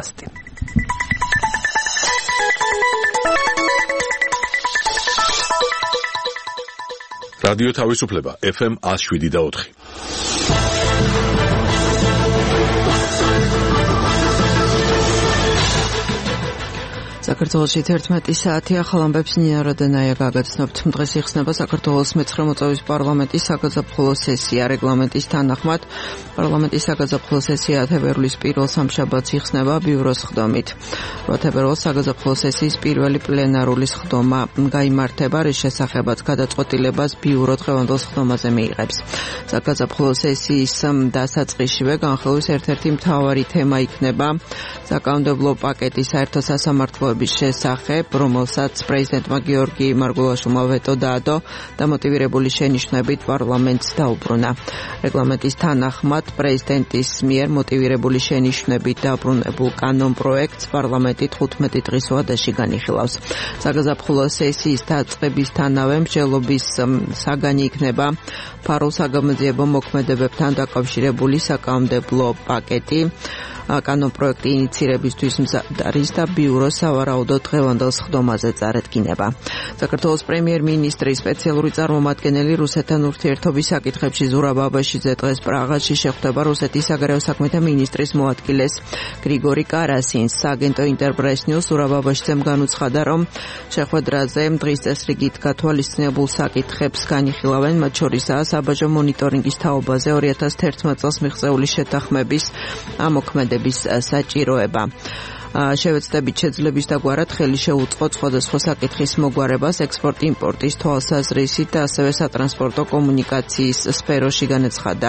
პოდკასტი. რადიო თავისუფლება FM 107.4. საქართველოში 11 საათი ახალ ამბებს ნინა როდენაია გაგაცნობთ. დღეს იხსნება საქართველოს მე-9 მოწვევის პარლამენტის საგაზაფხულო სესია. რეგლამენტის თანახმად პარლამენტის საგაზაფხულო სესია თებერვლის პირველ სამშაბათს იხსნება ბიუროს ხდომით. 8 თებერვალს საგაზაფხულო სესიის პირველი პლენარული ხდომა გაიმართება, რის შესახებაც გადაწყვეტილებას ბიურო დღევანდელ ხდომაზე მიიღებს. საგაზაფხულო სესიის დასაწყისშივე განხილვის ერთ-ერთი მთავარი თემა იქნება საკანონმდებლო პაკეტის საერთო სასამართლოების შესახებ, რომელსაც პრეზიდენტმა გიორგი მარგულაშვილმა ვეტო დაადო და მოტივირებული შენიშვნებით პარლამენტს დაუბრუნა. რეგლამენტის თანახმად პრეზიდენტის მიერ მოტივირებული შენიშვნებით დაბრუნებულ კანონპროექტს პარლამენტი 15 დღის ვადაში განიხილავს. საგაზაფხულო სესიის დაწყებისთანავე მსჯელობის საგანი იქნება ფარულ საგამოძიებო მოქმედებებთან დაკავშირებული საკანონმდებლო პაკეტი. კანონპროექტი ინიცირებისთვის მზად არის და ბიურო სავარაუდოდ დღევანდელ ხდომაზე წარადგინება. საქართველოს პრემიერ-მინისტრის სპეციალური წარმომადგენელი რუსეთთან ურთიერთობის საკითხებში ზურაბ აბაშიძე დღეს პრაღაში შეხვდება რუსეთის საგარეო საქმეთა მინისტრის მოადგილეს გრიგორი კარასინს. სააგენტო ინტერპრეს ნიუს ზურაბ აბაშიძემ განუცხადა, რომ შეხვედრაზე დღის წესრიგით გათვალისწინებულ საკითხებს განიხილავენ, მათ შორისაა საბაჟო მონიტორინგის თაობაზე 2011 წელს მიღწეული შეთანხმების ამოქმედება საჭიროება. შევეცდებით შეძლების დაგვარად ხელი შეუწყოთ სხვადასხვა საკითხის მოგვარებას ექსპორტ-იმპორტის თვალსაზრისით და ასევე სატრანსპორტო კომუნიკაციის სფეროში, განაცხადა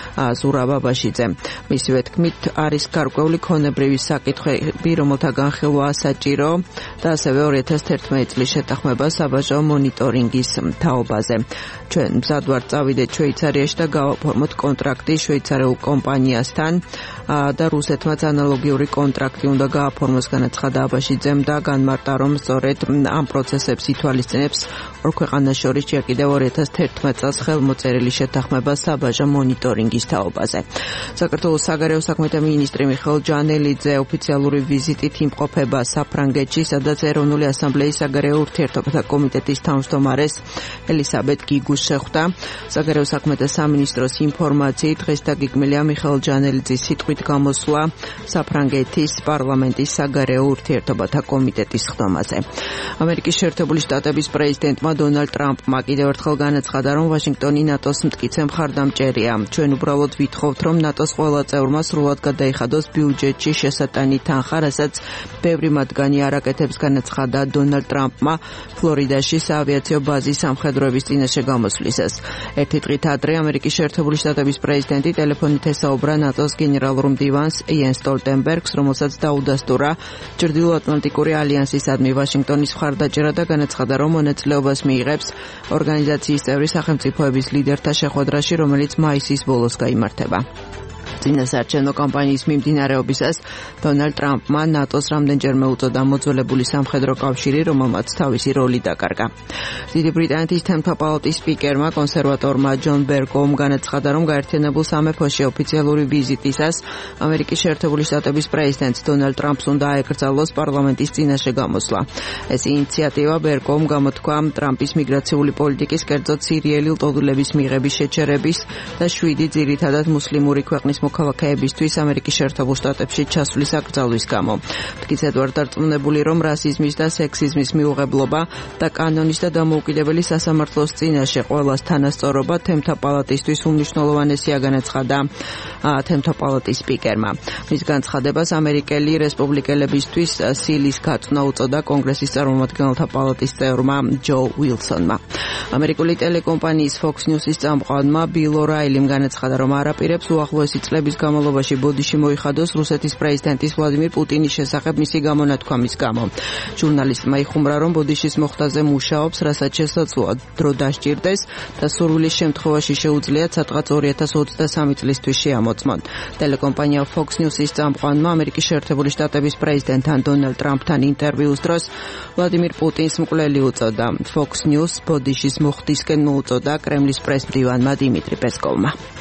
ზურაბ აბაშიძემ. მისივე თქმით, არის გარკვეული ქონებრივი საკითხები, რომელთა განხილვა საჭირო და ასევე 2011 წლის შეთანხმება საბაჟო მონიტორინგის თაობაზე. ჩვენ მზად ვართ წავიდეთ შვეიცარიაში და გავაფორმოთ კონტრაქტი შვეიცარიულ კომპანიასთან და რუსეთმაც ანალოგიური კონტრაქტი უნდა გააფორმოს, განაცხადა აბაშიძემ და განმარტა, რომ სწორედ ამ პროცესებს ითვალისწინებს ორ ქვეყანას შორის ჯერ კიდევ 2011 წელს ხელმოწერილი შეთანხმება საბაჟო მონიტორინგის თაობაზე. საქართველოს საგარეო საქმეთა მინისტრი მიხეილ ჯანელიძე ოფიციალური ვიზიტით იმყოფება საფრანგეთში, სადაც ეროვნული ასამბლეის საგარეო ურთიერთობათა კომიტეტის თავმჯდომარეს ელისაბედ გიგუს შეხვდა. საგარეო საქმეთა სამინისტროს ინფორმაციით დღეს დაგეგმილია მიხეილ ჯანელიძის სიტყვით გამოსვლა საფრანგეთის პარლამენტის საგარეო ურთიერთობათა კომიტეტის ხდომაზე. ამერიკის შეერთებული შტატების პრეზიდენტმა დონალდ ტრამპმა კიდევ ერთხელ განაცხადა, რომ ვაშინგტონი ნატოს მტკიცე მხარდამჭერია. ჩვენ უბრალოდ ვითხოვთ, რომ ნატოს ყველა წევრმა სრულად გადაიხადოს ბიუჯეტში შესატანი თანხა, რასაც ბევრი მათგანი არ აკეთებს, განაცხადა დონალდ ტრამპმა ფლორიდაში საავიაციო ბაზის სამხედროების წინაშე გამოსვლისას. ერთი დღით ადრე ამერიკის შეერთებული შტატების პრეზიდენტი ტელეფონით ესაუბრა ნატოს გენერალურ მდივანს იენს სტოლტენბერგს, რომელსაც დაუდასტურა ჩრდილოატლანტიკური ალიანსისადმი ვაშინგტონის მხარდაჭერა და განაცხადა, რომ მონაწილეობას მიიღებს ორგანიზაციის წევრი სახელმწიფოების ლიდერთა შეხვედრაში, რომელიც მაისის ბოლოს გაიმართება. წინასაარჩევნო კამპანიის მიმდინარეობისას დონალდ ტრამპმა ნატოს რამდენჯერმე უწოდა მოძველებული სამხედრო კავშირი, რომელმაც თავისი როლი დაკარგა. დიდი ბრიტანეთის თემთა პალატის სპიკერმა კონსერვატორმა ჯონ ბერკოუმ განაცხადა, რომ გაერთიანებულ სამეფოში ოფიციალური ვიზიტისას ამერიკის შეერთებული შტატების პრეზიდენტს დონალდ ტრამპს უნდა აეკრძალოს პარლამენტის წინაშე გამოსვლა. ეს ინიციატივა ბერკოუმ გამოთქვა ტრამპის მიგრაციული პოლიტიკის, კერძოდ სირიელი ლტოლვილების მიღების შეჩერების და 7 ძირითადად მუსლიმური ქვეყნის მოქალაქეებისთვის ამერიკის შეერთებულ შტატებში ჩასვლის აკრძალვის გამო. მტკიცედ ვარ დარწმუნებული, რომ რასიზმის და სექსიზმის მიუღებლობა და კანონის და დამოუკიდებელი სასამართლოს წინაშე ყველას თანასწორობა თემთა პალატისთვის უმნიშვნელოვანესია, განაცხადა თემთა პალატის სპიკერმა. მის განცხადებას ამერიკელი რესპუბლიკელებისთვის სილის გაწვნა უწოდა კონგრესის წარმომადგენელთა პალატის წევრმა ჯო უილსონმა. ამერიკული ტელეკომპანიის Fox News-ის წამყვანმა ბილ ორაილიმ განაცხადა, რომ არაპირებს უახლოესი წლების განმავლობაში ბოდიში მოიხადოს რუსეთის პრეზიდენტის ვლადიმირ პუტინის შესახებ მისი გამონათქვამის გამო. ჟურნალისტმა იხუმრა, რომ ბოდიშის მოხდაზე მუშაობს, რასაც შესაძლოა დრო დასჭირდეს და სურვილის შემთხვევაში შეუძლიათ სადღაც 2023 წლისთვის შეამოწმონ. ტელეკომპანია Fox News-ის წამყვანმა ამერიკის შეერთებული შტატების პრეზიდენტთან დონალდ ტრამპთან ინტერვიუს დროს ვლადიმირ პუტინს მკვლელი უწოდა. Fox News ბოდიშის მოხდისკენ მოუწოდა კრემლის პრესმდივანმა დიმიტრი პესკოვმა.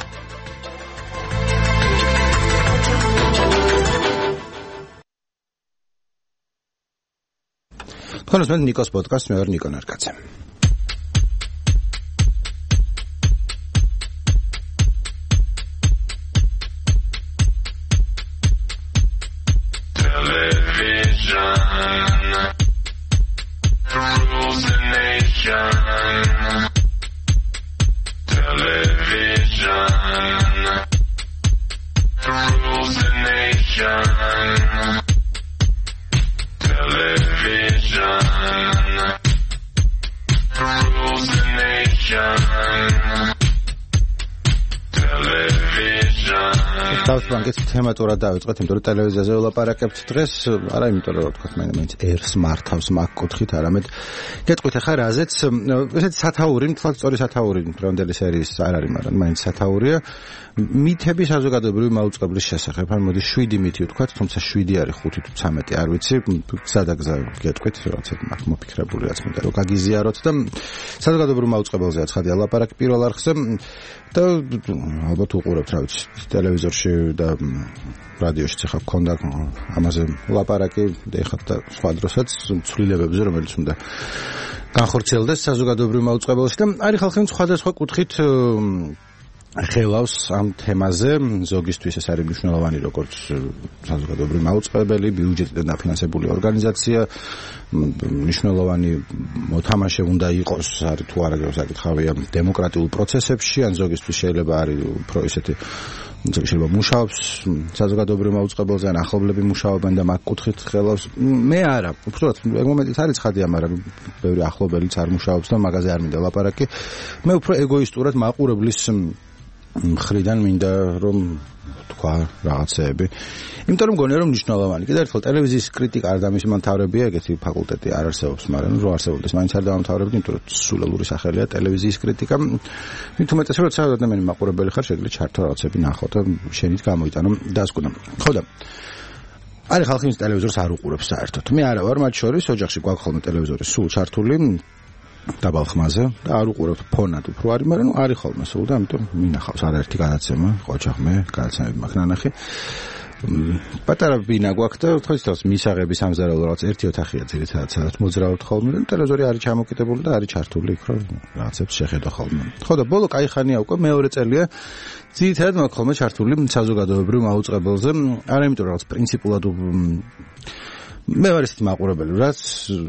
თქვენს მე ნიკოს პოდკასტს მე ვარ ნიკო ნარკაცე. ბანკის თემატურად დავიწყეთ, იმიტომ რომ ტელევიზიაზე ვლაპარაკებთ დღეს, არა იმიტომ რომ თქვა მაინც ერს მართავს მაგ კუთხით, არამედ გეტყვით ახლა რაზეც, ესეთი სათაური, თვალ სწორი სათაური დრონდელი სერიის არ არის, მაგრამ მაინც სათაურია მითები საზოგადოებრივი მაუწყებლის შესახებ. ან მოდი 7 მითი ვთქვათ, თუმცა 7 არის 5 თუ 13 არ ვიცი, სადაგზა გეტყვით, როცა მაგ მოფიქრებული რაც მინდა რომ გაგიზიაროთ და საზოგადოებრივ მაუწყებელზეა ცხადია ლაპარაკი პირველ არხზე და ალბათ უყურებთ რა ვიცი ტელევიზორში და რადიოშიც ახლა გქონდა ამაზე ლაპარაკი და ეხლა და სხვა დროსაც ცვლილებებზე რომელიც უნდა განხორციელდეს საზოგადოებრივ მაუწყებელში და არის ხალხი სხვადასხვა კუთხით ხელავს ამ თემაზე ზოგისთვის ეს არის მნიშვნელოვანი როგორც საზოგადოებრივი მაუწყებელი ბიუჯეტიდან დაფინანსებული ორგანიზაცია მნიშვნელოვანი მოთამაშე უნდა იყოს არის თუ არა საკითხავია დემოკრატიულ პროცესებში ან ზოგისთვის შეიძლება არის უფრო ისეთი შეიძლება მუშაობს საზოგადოებრივ მაუწყებელზე ან ახლობლები მუშაობენ და მაგ კუთხით ხელავს მე არა უბრალოდ მომენტით არის ცხადია მაგრამ ბევრი ახლობელიც არ მუშაობს და მაგაზე არ მინდა ლაპარაკი მე უფრო ეგოისტურად მაყურებლის მხრიდან მინდა რომ თქვა რაღაცეები. იმიტომ რომ გონია რომ მნიშვნელოვანი. კიდევ ერთხელ ტელევიზიის კრიტიკა არ დამისმანთავრებია, ეგეთი ფაკულტეტი არ არსებობს, მაგრამ რო არსებობდეს, მაინც არ დავამთავრებდი, იმიტომ რომ სულელური სახელია ტელევიზიის კრიტიკა. მით უმეტეს როცა ადამიანი მაყურებელი ხარ, შეიძლება ჩართო რაღაცები ნახო და შენით გამოიტანო დასკვნა. ხო და არის ხალხი ის ტელევიზორს არ უყურებს საერთოდ. მე არა ვარ მათ შორის, ოჯახში გვაქვს ხოლმე ტელევიზორი სულ ჩართული. დაბალ ხმაზე და არ უყურებთ ფონად უფრო არის, მაგრამ არის ხოლმე სულ და ამიტომ მინახავს არაერთი გადაცემა, ოჯახმე გადაცემები მაქვს ნანახი. პატარა ბინა გვაქვს და თქოს თავს მისაღების ამზარავ რაღაც ერთი ოთახია ძირითადად სადაც მოძრავთ ხოლმე და ტელევიზორი არის ჩამოკიდებული და არის ჩართული იქ რომ რაღაცებს შეხედო ხოლმე. ხო და ბოლო კაი ხანია უკვე მეორე წელია ძირითადად მაქვს ხოლმე ჩართული საზოგადოებრივ მაუწყებელზე, არა იმიტომ რომ რაღაც პრინციპულად მე ვარ ისეთი მაყურებელი, რაც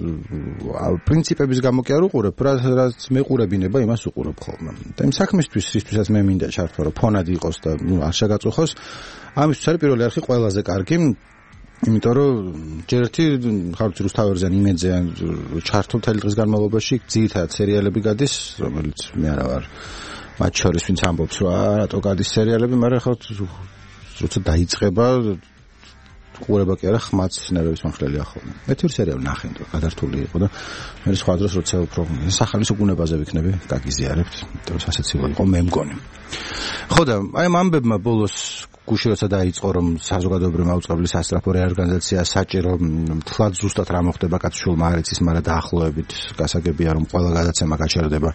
პრინციპების გამო კი არ უყურებ, რაც მეყურებინება იმას უყურებ ხოლმე. და იმ საქმისთვის, რისთვისაც მე მინდა ჩართვა, რომ ფონად იყოს და არ შეგაწუხოს, ამისთვის არის პირველი არხი ყველაზე კარგი, იმიტომ რომ ჯერ ერთი ხალხი რუსთავერზე იმედზე ჩართო მთელი დღის განმავლობაში ძირითადად სერიალები გადის, რომელიც მე არა ვარ მათ შორის ვინც ამბობს, რომ რატო გადის სერიალები, მაგრამ ხალხ როცა დაიწყება ყურება კი არა ხმაც ნერვების მომხდელია ხოლმე. მეთურ სერიალი ნახე, გადართული იყო და მე სხვა დროს როცა უფრო სახალისო გუნებაზე ვიქნები, გაგიზიარებთ, დროს ასეც იყო მე მგონი. ხო და აი ამ ამბებმა ბოლოს გუში როცა დაიწყო რომ საზოგადოებრივი მაუწყებლის სასტრაფო რეორგანიზაცია საჭირო თლად ზუსტად რა მოხდება კაცშულმა არ იცის, მაგრამ დაახლოებით გასაგებია რომ ყველა გადაცემა გაჩერდება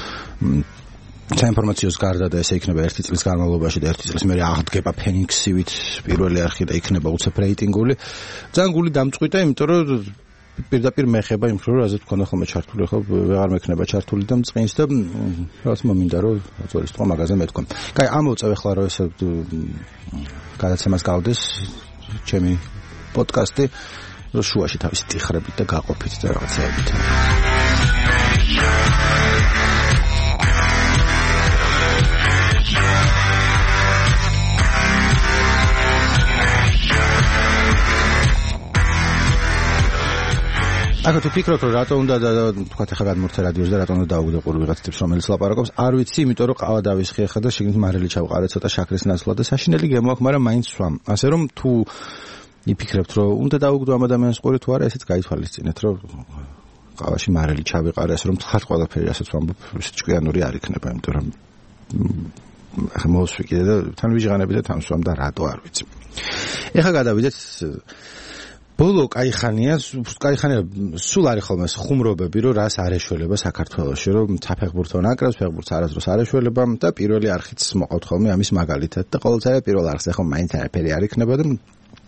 საინფორმაციოს გარდა და ესე იქნება 1 წლის განმავლობაში და 1 წლის მერე აღდგება ფენიქსივით პირველი არხი და იქნება უცებ რეიტინგული. ძალიან გული დამწყვიტა, იმიტომ რომ პირდაპირ მეხება იმ ხრო, რაზეც მქონდა ხოლმე ჩართული, ხო ვეღარ მექნება ჩართული და მწყინს და რაც მომინდა რომ ზოლის თქო მაგაზე მეთქვა. კაი, ამოვწევ ახლა რომ ეს გადაცემას გავდეს ჩემი პოდკასტი, რომ შუაში თავის ტიხრებით და გაყოფით და რაღაცეებით. აქ თუ ფიქრობ რომ რატო უნდა და თქვა ახლა გადმორთე რადიოზე და რატო უნდა დაუგდო ყური ვიღაც ტიპს რომელიც ლაპარაკობს არ ვიცი იმიტომ რომ ყავა დავისხი ახლა და შეგნით მარილი ჩავყარე ცოტა შაქრის ნაცვლად და საშინელი გემო აქვს მაგრამ მაინც სვამ ასე რომ თუ იფიქრებთ რომ უნდა დაუგდო ამ ადამიანს ყური თუ არა ესეც გაითვალისწინეთ რომ ყავაში მარილი ჩავიყარე ასე რომ თხარ ყველაფერი ასეც ვამბობ ჭკვიანური არ იქნება იმიტომ რომ ახლა მოსვი კიდე და თან ვიჟღანები და თან სვამ და რატო არ ვიცი ეხლა გადავიდეთ ბოლო კაიხანია სულ არის ხოლმე ხუმრობები რომ რას არ ეშველება საქართველოში რომ საფეხბურთო ნაკრებს ფეხბურთს არასდროს არ ეშველება და პირველი არხიც მოყავთ ხოლმე ამის მაგალითად და ყოველთვის პირველ არხზე ხომ მაინც არაფერი არ იქნება და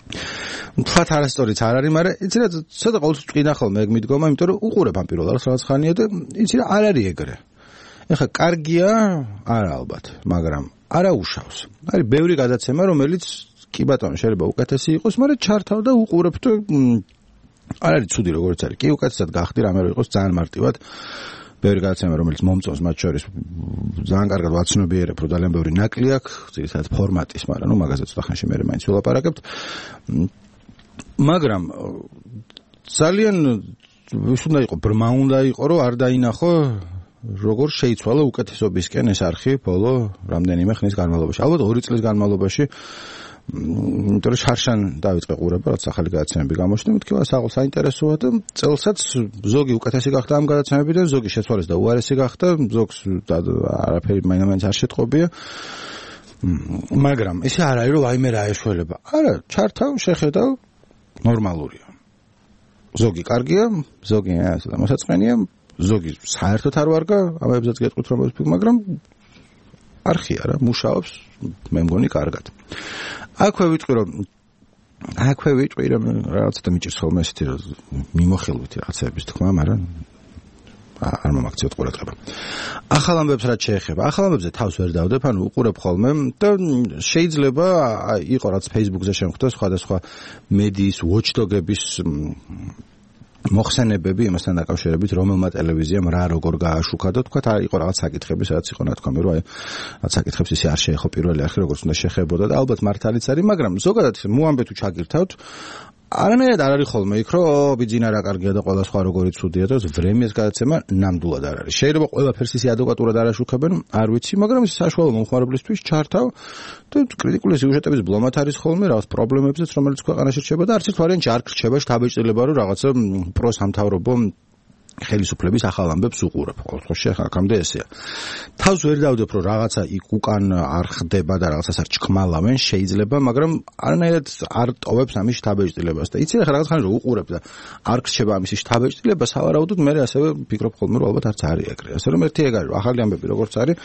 თქვათ არასწორიც არ არის, მაგრამ იცი რა ცოტა ყოველთვის წინა ხოლმე ეგ მიდგომა, იმიტომ რომ უყურებ ამ პირველ რიგს რაღაც ხანია და იცი რა არ არის ეგრე. ეხლა კარგია არა ალბათ, მაგრამ არა უშავს. არის ბევრი გადაცემა, რომელიც კი ბატონო შეიძლება უკეთესი იყოს, მაგრამ ჩართავ და უყურებ და არ არის ცუდი როგორც არის. კი უკეთესად გახდი, რამე რო იყოს ძალიან მარტივად. ბევრი გადაცემა, რომელიც მომწონს მათ შორის ძალიან კარგად ვაცნობიერებ, რომ ძალიან ბევრი ნაკლი აქვს, ძირითადად ფორმატის, მაგრამ ნუ მაგაზე ცოტა ხანში მე მაინც ვილაპარაკებთ. მაგრამ ძალიან ის უნდა იყო, ბრმა უნდა იყო, რომ არ დაინახო როგორ შეიცვალა უკეთესობისკენ ეს არხი ბოლო რამდენიმე ხნის განმავლობაში. ალბათ 2 წლის განმავლობაში, იმიტომ რომ შარშან დავიწყე ყურება, რაც ახალი გადაცემები გამოჩნდა, მეთქი საინტერესოა და წელსაც ზოგი უკეთესი გახდა ამ გადაცემებიდან, ზოგი შეცვალეს და უარესი გახდა, ზოგს არაფერი მაინც არ შეტყობია. მაგრამ ესე არ არის რომ აიმე რა ეშველება. არა, ჩართავ, შეხედავ, ნორმალურია. ზოგი კარგია, ზოგი ასე მოსაწყენია, ზოგი საერთოდ არ ვარგა, ამებზეც გეტყვით რომ მაგრამ არხია რა, მუშაობს, მე მგონი კარგად. აქვე ვიტყვი რომ რაღაც და მიჭირს ხოლმე ესეთი რომ მიმოხილვითი რაღაცების თქმა, მაგრამ არ მომაქციოთ ყურადღება. ახალ ამბებს რაც შეეხება, ახალ ამბებზე თავს ვერ დავდებ, ანუ უყურებ ხოლმე და შეიძლება იყო რაც Facebook-ზე შემხვდა სხვადასხვა მედიის watchdog-ების მოხსენებები იმასთან დაკავშირებით, რომელმა ტელევიზიამ რა როგორ გააშუქა და თქვა იყო რაღაც საკითხები, სადაც იყო ნათქვამი, რომ რაღაც საკითხებს ისე არ შეეხო პირველი არხი, როგორც უნდა შეხებოდა და ალბათ მართალიც არის, მაგრამ ზოგადად მოამბე თუ ჩაგირთავთ, არანაირად არ არის ხოლმე იქ, რომ ბიძინა რა კარგია და ყველა სხვა როგორი ცუდია და ვრემიეს გადაცემა ნამდვილად არ არის. შეიძლება ყველაფერს ისე ადეკვატურად არ აშუქებენ, არ ვიცი, მაგრამ ის საშუალო მომხმარებლისთვის ჩართავ და კრიტიკული სიუჟეტების ბლომად არის ხოლმე რაღაც პრობლემებზეც, რომელიც ქვეყანაში რჩება და არც ერთ ვარიანტში არ რჩება შთაბეჭდილება, რომ რაღაცა პროსამთავრობო ხელისუფლების ახალ ამბებს უყურებ. ყოველთვის აქამდე ესეა. თავს ვერ დავდებ, რომ რაღაცა იქ უკან არ ხდება და რაღაცას არ ჩქმალავენ, შეიძლება, მაგრამ არანაირად არ ტოვებს ამის შთაბეჭდილებას და იცი რა რაღაც ხანი რომ უყურებ და არ რჩება ამის შთაბეჭდილება, სავარაუდოდ მე ასევე ფიქრობ ხოლმე, რომ ალბათ არც არის ეგრე. ასე რომ ერთი ეგ არის, რომ ახალი ამბები როგორც არის,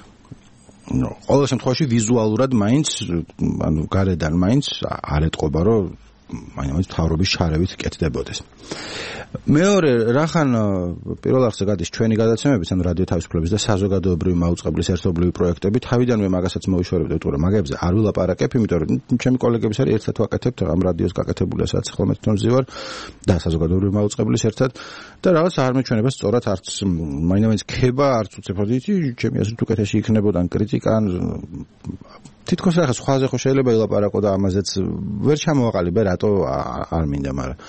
ყოველ შემთხვევაში ვიზუალურად მაინც, ანუ გარედან მაინც არ ეტყობა, რომ მაინც თავრობის შარევით კეთდებოდეს. მეორე, რახან პირველ არხზე გადის ჩვენი გადაცემებიც, ანუ რადიო თავისუფლების და საზოგადოებრივი მაუწყებლის ერთობლივი პროექტები, თავიდანვე მაგასაც მოვიშორებდი, უყურე მაგებზე არ ვილაპარაკებ, იმიტომ რომ ჩემი კოლეგების არის ერთად ვაკეთებთ ამ რადიოს გაკეთებულია, სადაც ხოლმე თვითონ ვზივარ და საზოგადოებრივი მაუწყებლის ერთად და რაღაც არ მეჩვენება სწორად არც მაინც ქება, არც უცებრად იცი, ჩემი აზრით უკეთესი იქნებოდა კრიტიკა თითქოს ახლა სხვაზე ხო შეიძლება ილაპარაკო და ამაზეც ვერ ჩამოვაყალიბე, რატო არ მინდა, მაგრამ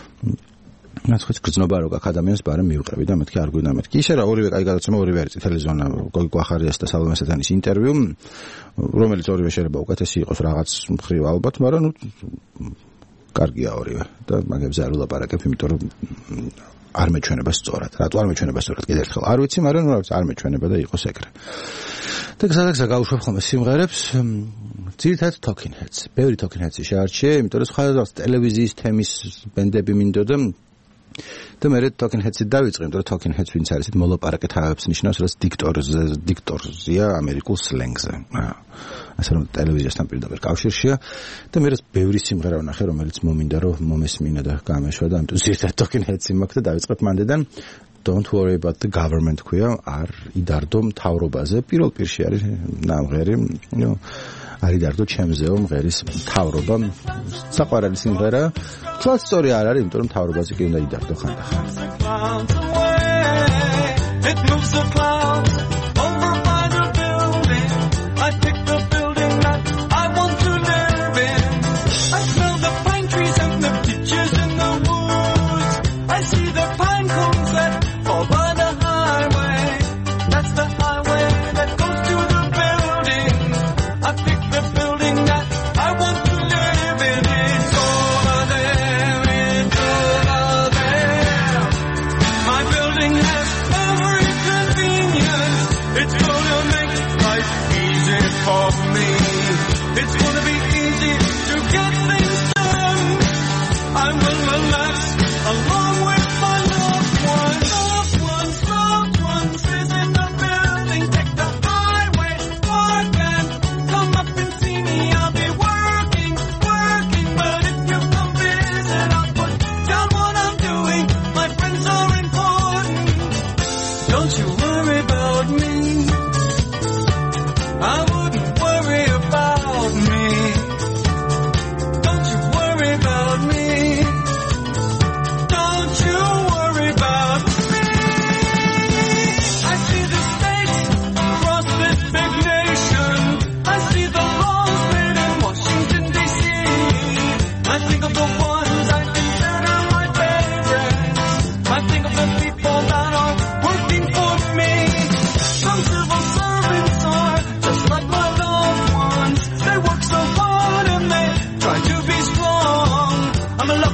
რაც ხო გრძნობა რო გაქვს ადამიანს ბარემ მივყრები და მეთქი არ გვინდა მეთქი. ისე რა ორივე კაი გადაცემა, ორივე არის წითელი ზონა, გოგი კვახარიას და სალომე სათანის ინტერვიუ, რომელიც ორივე შეიძლება უკეთესი იყოს რაღაც მხრივ ალბათ, მაგრამ ნუ კარგია ორივე და მაგებზე არ ვილაპარაკებ, იმიტომ რომ არ მეჩვენება სწორად. რატო არ მეჩვენება სწორად? კიდევ ერთხელ არ ვიცი, მაგრამ ნუ არ მეჩვენება და იყოს ეგრე. და გზადაგზა გავუშვებ ხოლმე სიმღერებს, ძირითადად Talking Heads. ბევრი Talking Heads შეარჩიე, იმიტომ რომ სხვადასხვა ტელევიზიის თემის ბენდები მინდოდა და მე Talking Heads-ით დავიწყე, იმიტომ რომ Talking Heads ვინც არის, მოლაპარაკე თავებს ნიშნავს, რაც დიქტორზია ამერიკულ სლენგზე. ასე რომ ტელევიზიასთან პირდაპირ კავშირშია და მე რაც ბევრი სიმღერა ვნახე, რომელიც მომინდა რომ მომესმინა და გამეშვა და ამიტომ ზირთად Talking Heads-ი მაქვს და დავიწყებ მანდედან Don't worry about the government ქვია, არ იდარდო მთავრობაზე, პირველ პირში არის ნამღერი, არ იდარდო ჩემზეო მღერის მთავრობა, საყვარელი სიმღერა, თვალ სწორი არ არის, იმიტომ რომ მთავრობაზე კი უნდა იდარდო ხანდახან. Every convenience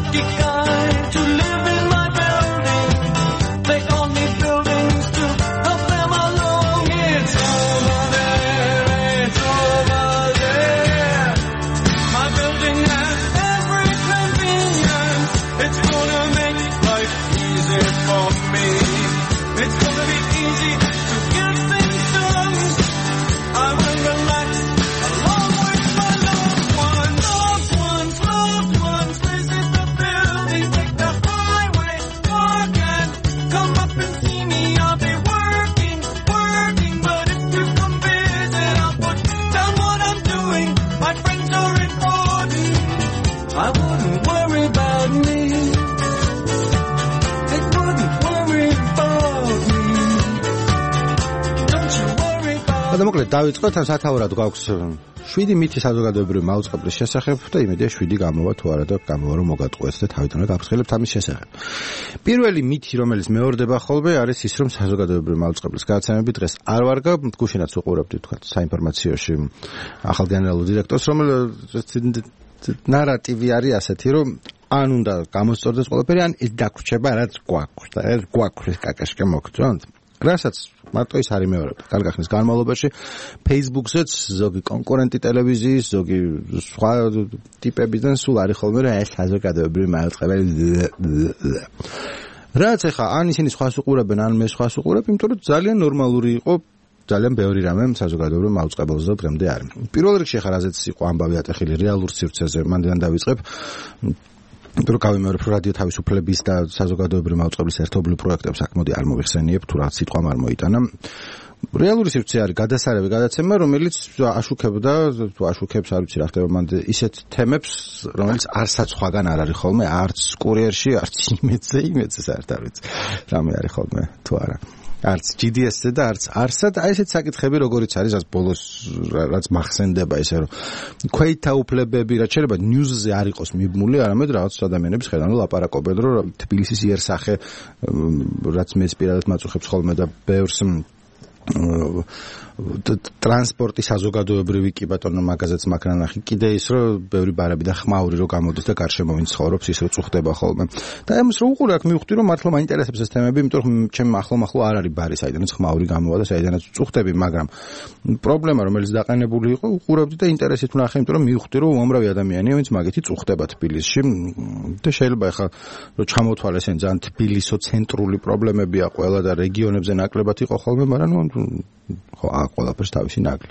lucky kind to live in my building. They call me buildings to help them along. It's over there, it's over there. My building has every convenience. It's gonna make life easy for me. It's gonna be easy to get things done. I will relax along with my loved ones. Loved ones, this is the building. Take the highway, park and come up and see me. I'll be working, but if you come visit, I'll put down what I'm doing. My friends are important. I wouldn't worry about me. It wouldn't worry about me. Don't you worry about და მოკლედ დავიწყოთ ამ სათაურად გვაქვს 7 მითი საზოგადოებრივი მაუწყებლის შესახებ და იმედია 7 გამოვა თუ არა და გამოვა რომ მოგატყუეთ და თავიდანვე გაფრთხილებთ ამის შესახებ. პირველი მითი რომელიც მეორდება ხოლმე არის ის რომ საზოგადოებრივი მაუწყებლის გადაცემები დღეს არ ვარგა, გუშინაც უყურებდი თქვა საინფორმაციოში ახალ გენერალურ დირექტორს რომელიც ნარატივი არის ასეთი რომ ან უნდა გამოსწორდეს ყველაფერი ან ის დაგვრჩება რაც გვაქვს და ეს გვაქვს კაკაშკე მოგწონთ. რასაც მარტო ის არის მეორად. კარგი ხნის განმავლობაში Facebook-ზეც ზოგი კონკურენტი ტელევიზიის, ზოგი სხვა ტიპებიდან სულ არის ხოლმე რა ეს საზოგადოებრივი მაუწყებელი. რაც ახლა ან ისინი სხვას უყურებენ, ან მე სხვას უყურებ, იმიტომ რომ ძალიან ნორმალური იყო ძალიან ბევრი რამე საზოგადოებრივ მაუწყებელზე დღემდე არის. პირველ რიგში ახლა რაზეც იყო ამბავი ატეხილი რეალურ სივრცეზე, მანდან დავიწყებ. იმიტომ გავიმეორებ რომ რადიო თავისუფლების და საზოგადოებრივი მაუწყებლის ერთობლივ პროექტებს აქ მოდი არ მოვიხსენიებ თუ რა სიტყვამ არ მოიტანა. რეალური სივრცე არის გადასარევი გადაცემა, რომელიც აშუქებდა თუ აშუქებს არ ვიცი რა ხდება მანდ ისეთ თემებს, რომელიც არცაც სხვაგან არ არის ხოლმე, არც კურიერში, არც იმედზე საერთოდ არ ვიცი. რამე არის ხოლმე თუ არა. არც GDS-ზე და არც არსად აი ესეთ საკითხები როგორიც არის რაც ბოლოს რაც მახსენდება ესე რომ ქვეითთა უფლებები რაც შეიძლება news-ზე არ იყოს მიბმული არამედ რაღაც ადამიანების ხედავენ რომ ლაპარაკობენ რომ თბილისის იერსახე რაც მეც პირადად მაწუხებს ხოლმე და ბევრს ტრანსპორტი საზოგადოებრივი კი ბატონო მაგაზეც მაგრანახი კიდე ის რომ ბევრი ბარები და ხმაური რომ გამოდის და გარშემო ვინც ცხოვრობს ის რომ წუხდება ხოლმე და ამას რომ უყურე აქ მივხვდი რომ მართლა მაინტერესებს ეს თემები იმიტომ რომ ჩემ ახლო არ არის ბარი საიდანაც ხმაური გამოვა და საიდანაც წუხდები მაგრამ პრობლემა რომელიც დაყენებული იყო უყურებდი და ინტერესით ვნახე იმიტომ რომ მივხვდი რომ უამრავი ადამიანია ვინც მაგეთი წუხდება თბილისში და შეიძლება ახლა რომ ჩამოთვალეს ეს ძალიან თბილისო ცენტრული პრობლემებია ყველა და რეგიონებზე ნაკლებად იყო ხოლმე მაგრამ ხო ყველაფერს თავისი ნაკლი.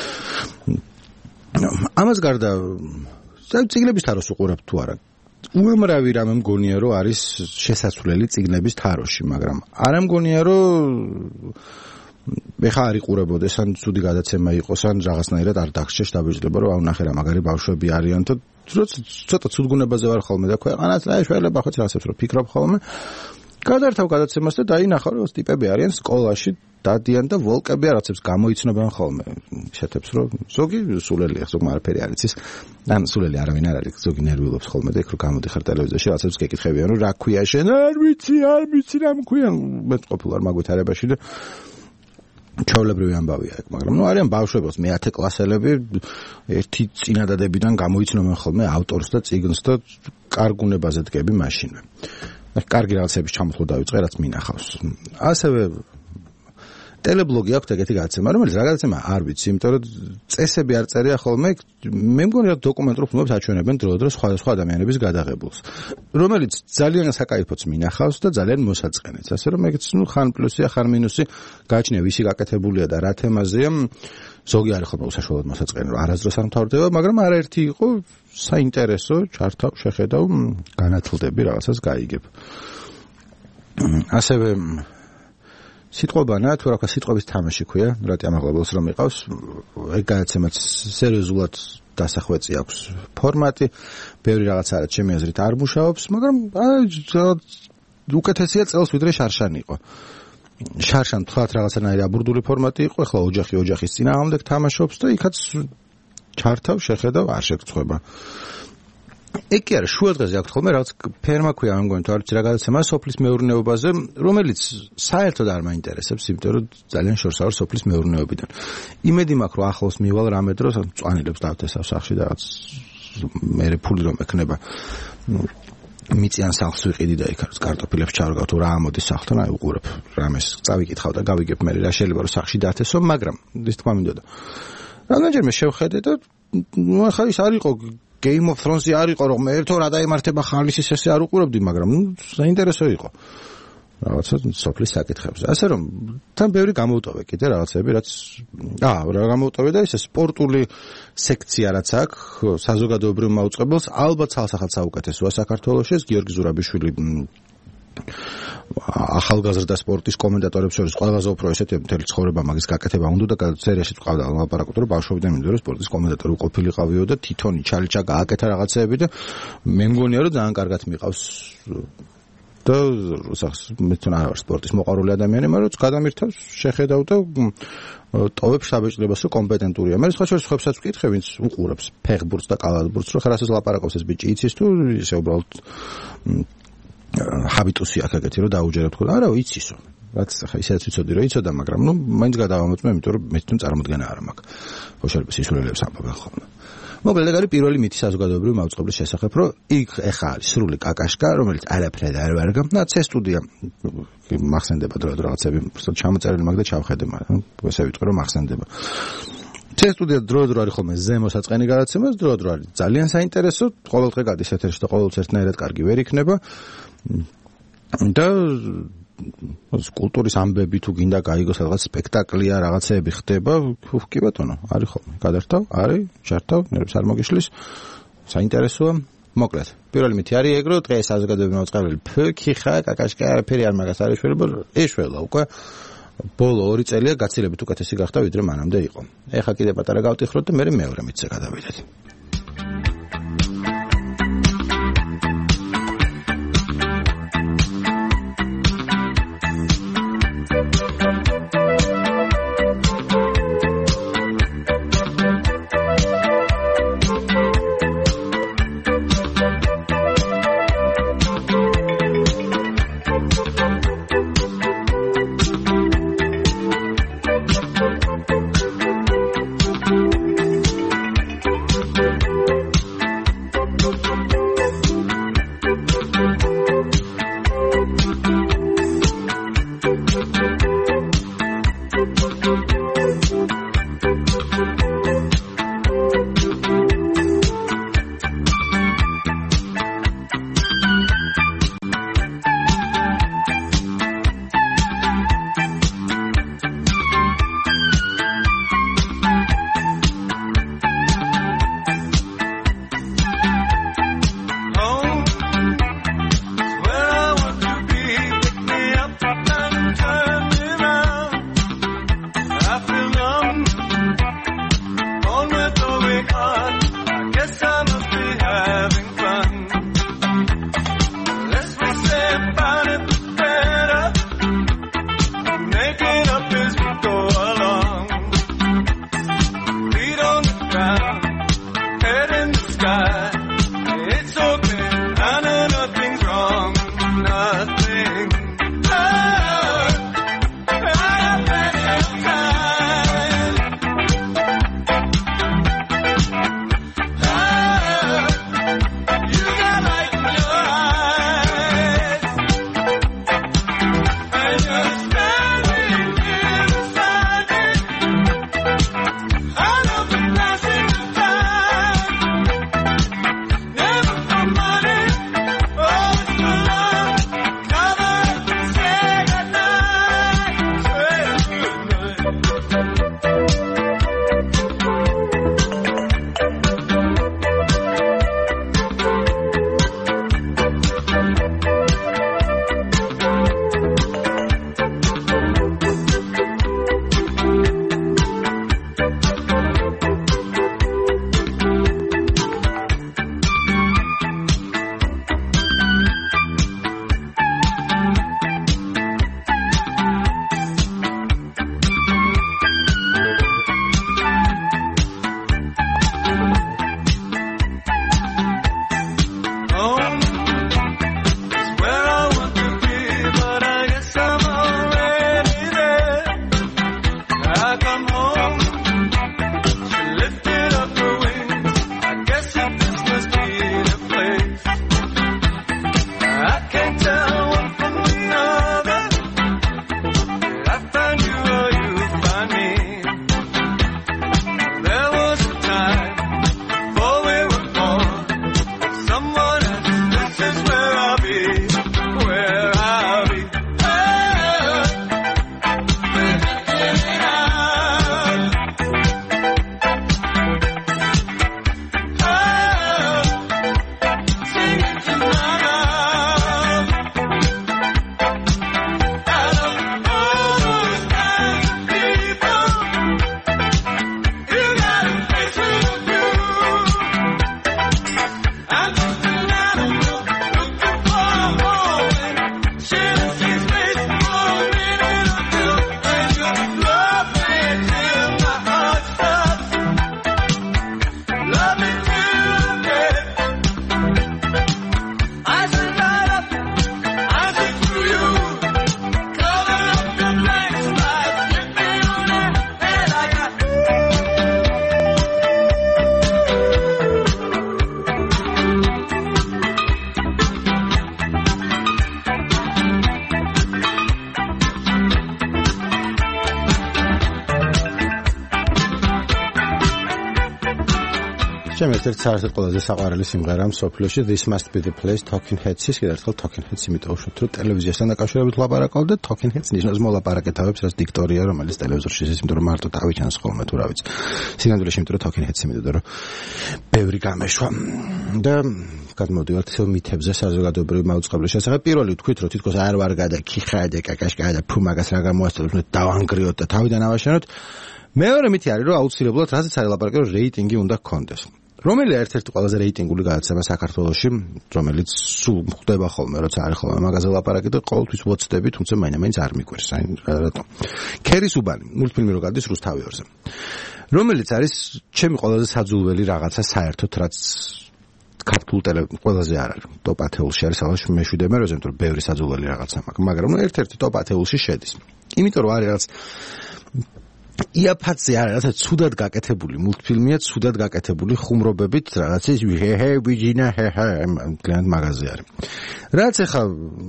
ამას გარდა წიგნების თაროს უყურებთ თუ არა? უამრავი რამე მგონია რომ არის შესაძლებელი წიგნების თაროში, მაგრამ არ მგონია რომ ეხა არ იყურებოდეს ან ცუდი გადაცემა იყოს ან რაღაცნაირად არ დაგჭირს დაბეჭდება რომ ავნახე რა მაგარი ბავშვები არიან და ცოტა ცუდგუნებაზე ვარ ხოლმე და ქვეყანას რა შეიძლება ხო რაღაცებს რომ ფიქრობ ხოლმე გადართავ გადაცემას და დაინახავ რომ ეს ტიპები არიან სკოლაში დადიან და ვოლკები არაცებს გამოიცნობენ ხოლმე შეთებს რომ ზოგი სულელია ზოგი არაფერი არ იცის ან სულელი არავინ არ არის ზოგი ნერვიულობს ხოლმე და იქ რომ გამოდიხარ ტელევიზორში რაღაცებს გეკითხებიან რომ რა ქვია შენ არ ვიცი რა მქვია მე ყოფილვარ მაგვითარებაში და ჩავლებრივი ამბავია ეგ მაგრამ ნუ არიან ბავშვებოს მე-10 კლასელები ერთი წინადადებიდან გამოიცნობენ ხოლმე ავტორს და წიგნს და კარგუნებაზე დგები მაშინვე კარგი რაღაცების ჩამოთვლა დავიწყე რაც მინახავს ასევე ტელებლოგი აქვს ეგეთი გადაცემა, რომელიც რა გადაცემა არ ვიცი, იმიტომ რომ წესები არ წერია ხოლმე, მე მგონი რომ დოკუმენტურ ფილმებს აჩვენებენ დრო-დრო სხვადასხვა ადამიანების გადაღებულს, რომელიც ძალიან საკაიფოც მინახავს და ძალიან მოსაწყენეც, ასე რომ ეგეც ნუ ხან პლუსია, ხან მინუსი გააჩნია ვისი გაკეთებულია და რა თემაზეა, ზოგი არის ხოლმე უშაშველოდ მოსაწყენი, რომ არასდროს არ მთავრდება, მაგრამ არაერთი იყო საინტერესო, ჩართავ, შეხედავ, განათლდები რაღაცას გაიგებ. ასევე სიტყვებანა თუ რა ქვია სიტყვების თამაში ქვია რატი ამაღლებელს რომ იყავს ეგ გადაცემაც სერიოზულად დასახვეწი აქვს ფორმატი ბევრი რაღაც არა ჩემი აზრით არ მუშაობს მაგრამ უკეთესია წელს ვიდრე შარშანი იყო შარშან თქვათ რაღაცნაირი აბურდული ფორმატი იყო ახლა ოჯახის წინააღმდეგ თამაშობს და იქაც ჩართავ შეხედავ არ შეგწყვება ეგ კი არა შუა დღეზე აქვს ხოლმე რაღაც ფერმა ქვია მე მგონი თუ არ ვიცი რა გადაცემა სოფლის მეურნეობაზე რომელიც საერთოდ არ მაინტერესებს იმიტომ რომ ძალიან შორს არის სოფლის მეურნეობიდან იმედი მაქვს რომ ახლოს მივალ რამე დროს მწვანილებს დავთესავ სახში და რაღაც მე ფული რომ ექნება მიწიან სახლს ვიყიდი და იქ კარტოფილებს ჩავარგავ თუ რა ამოდის სახლთან, აი უყურებ რამეს წავიკითხავ და გავიგებ მე რა შეიძლება რომ სახლში დათესო, მაგრამ ის თქვა მინდოდა. რამდენჯერმე შევხედე და ახლა ის არ იყო Game of Thrones-ი არ იყო რომ ერთო რა დაემართება ხალისის ესე არ უყურებდი, მაგრამ საინტერესო იყო. რაღაცა სოფლის საკითხებზე. ასე რომ თან ბევრი გამოვტოვე კიდე რაღაცები, რაც რა გამოვტოვე და ეს სპორტული სექცია რაც აქვს საზოგადოებრივ მაუწყებელს ალბათ ცალსახად საუკეთესოა საქართველოში. ეს გიორგი ზურაბიშვილი ახალგაზრდა სპორტის კომენტატორებს შორის ყველაზე უფრო ესეთი მთელი ცხოვრება მაგის გაკეთება უნდა და სერიაში ყავდა ლაპარაკობ რომ ბავშვობიდან მინდოდა სპორტის კომენტატორი ყოფილიყავიო და თვითონ ჩალიჩა გააკეთა რაღაცეები და მე მგონია რომ ძალიან კარგად მიყავს და მე თვითონ არ ვარ სპორტის მოყვარული ადამიანი, მაგრამ გადამირთავს შეხედავ და ტოვებ შთაბეჭდილებას რომ კომპეტენტურია. მე სხვა შორის ხებსაც ვკითხე, ვინც უყურებს ფეხბურთს და კალათბურთს, რომ ხარ ასეც ლაპარაკობს ეს ბიჭი იცის თუ ისე უბრალოდ ჰაბიტუსი აქვს ეგეთი რომ დაუჯერებ თქო. არა, იცისო. რაც ხა ისეც ვიცოდი რომ იცოდა, მაგრამ მაინც გადავამოწმე, იმიტომ რომ მე თვითონ წარმოდგენა არ მაქვს. ბავშვების სისულელებს ამბობენ ხოლმე. მოკლედ არის პირველი მითი საზოგადოებრივი მაუწყებლის შესახებ, რომ იქ ეხა არის სრული კაკაშკა, რომელიც არაფრად არ ვარგა. და C სტუდია მახსენდება დრო რაღაცები, უბრალოდ ჩამოწერილი მაგ და ჩავხედე, მაგრამ ესე ვიტყვი რომ მახსენდება. C სტუდია დრო არის ხოლმე ზემოსაწყენი გადაცემას, დრო არის ძალიან საინტერესო, ყოველ დღე გადის ეთერში და ყოველთვის ერთნაირად კარგი ვერ იქნება. და კულტურის ამბები თუ გინდა გაიგოს რაღაც სპექტაკლია, რაღაცეები ხდება, კი ბატონო, არის ხოლმე. გადართავ, არის, ჩართავ, ნერვს არ მოგიშლის. საინტერესოა. მოკლედ, პირველი მითი არის ეგ, რომ დღეს საზოგადოებრივი მაუწყებელი ფქიხა, კაკაშკა, არაფერი არ მაგას არის შეიძლება ეშველა უკვე. ბოლო 2 წელია გაცილებით უკეთესი გახდა ვიდრე მანამდე იყო. ეხლა კიდე პატარა გავტიხროთ და მე მეორე მითზე გადავიდეთ. ჩემ ერთ-ერთი საერთოდ ყველაზე საყვარელი სიმღერა მსოფლიოში This Must Be The Place Talking Heads-ის კიდევ ერთხელ Talking Heads იმიტომ ვუშვით რომ ტელევიზიასთან დაკავშირებით ვლაპარაკობ და Talking Heads ნიშნავს მოლაპარაკეთავებს რაც დიქტორია რომელიც ტელევიზორში ის იმიტომ რომ მარტო თავი ჩანს ხოლმე თუ რა ვიცი სინამდვილეში იმიტომ რომ Talking Heads-ი მიდოდა რომ ბევრი გამეშვა და გადმოვდივართ ისევ მითებზე საზოგადოებრივი მაუწყებლის შესახებ პირველი თქვით რომ თითქოს არ ვარ გადაკიხა და კაკაშკა და ფუმაგას რა გამოასწორებს მე დავანგრიოთ და თავიდან ავაშენოთ მეორე მითი არის რომ აუცილებლად რაზეც არის ლაპარაკი რომ რეიტინგი უნდა გქონდეს რომელი ერთ-ერთი ყველაზე რეიტინგული გადაცემა საქართველოში, რომელიც სულ ხდება ხოლმე, როცა არის ხოლმე მაგაზე ლაპარაკი და ყოველთვის ვოცდები, თუმცა მაინც არ მიგვერს, რატომ? ქერისუბანი, მულტფილმი რო გადის რუსთავიორზე. რომელიც არის ჩემი ყველაზე საძულველი რაღაცა საერთოდ, რაც ქართულ ყველაზე არ არის. ტოპ 10-ში არის ალბათ მე-7 მეროზე, იმიტომ რომ ბევრი საძულველი რაღაცა მაქვს, მაგრამ ერთ-ერთი ტოპ 10-ში შედის. იმიტომ რომ არის რაღაც იაფაცი არის რაღაცა ცუდად გაკეთებული მულტფილმია, ცუდად გაკეთებული ხუმრობებით, რაღაც ის ბიჯინა კლient მაღაზია არის. რაც ახლა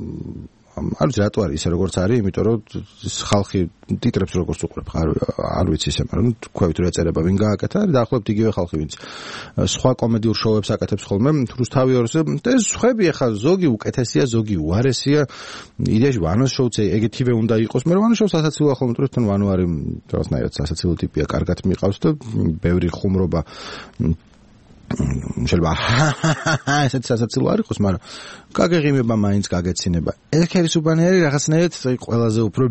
არ ვიცი რატო არის ისე როგორც არის, იმიტომ რომ ხალხი ტიტრებს როგორც უყურებ, არ ვიცი ისე, მაგრამ თქვით რომ ეწერება ვინ გააკეთა, დაახლოებით იგივე ხალხი ვინც სხვა კომედიურ შოუებს აკეთებს ხოლმე რუსთავიორზე და ეს ხვები ახლა ზოგი უკეთესია, ზოგი უარესია, იდეაში ვანოს შოუც ეგეთივე უნდა იყოს, მაგრამ ვანოს შოუს ასაცილოა ხოლმე, თუმცა ვანო არის რაღაცნაირად ასაცილო ტიპია, კარგად მიყავს და ბევრი ხუმრობა შეიძლება ესეც ასაცილო არ იყოს, მაგრამ გაგეღიმება მაინც გაგეცინება. ეს ქერისუბანი არის რაღაცნაირად ყველაზე უფრო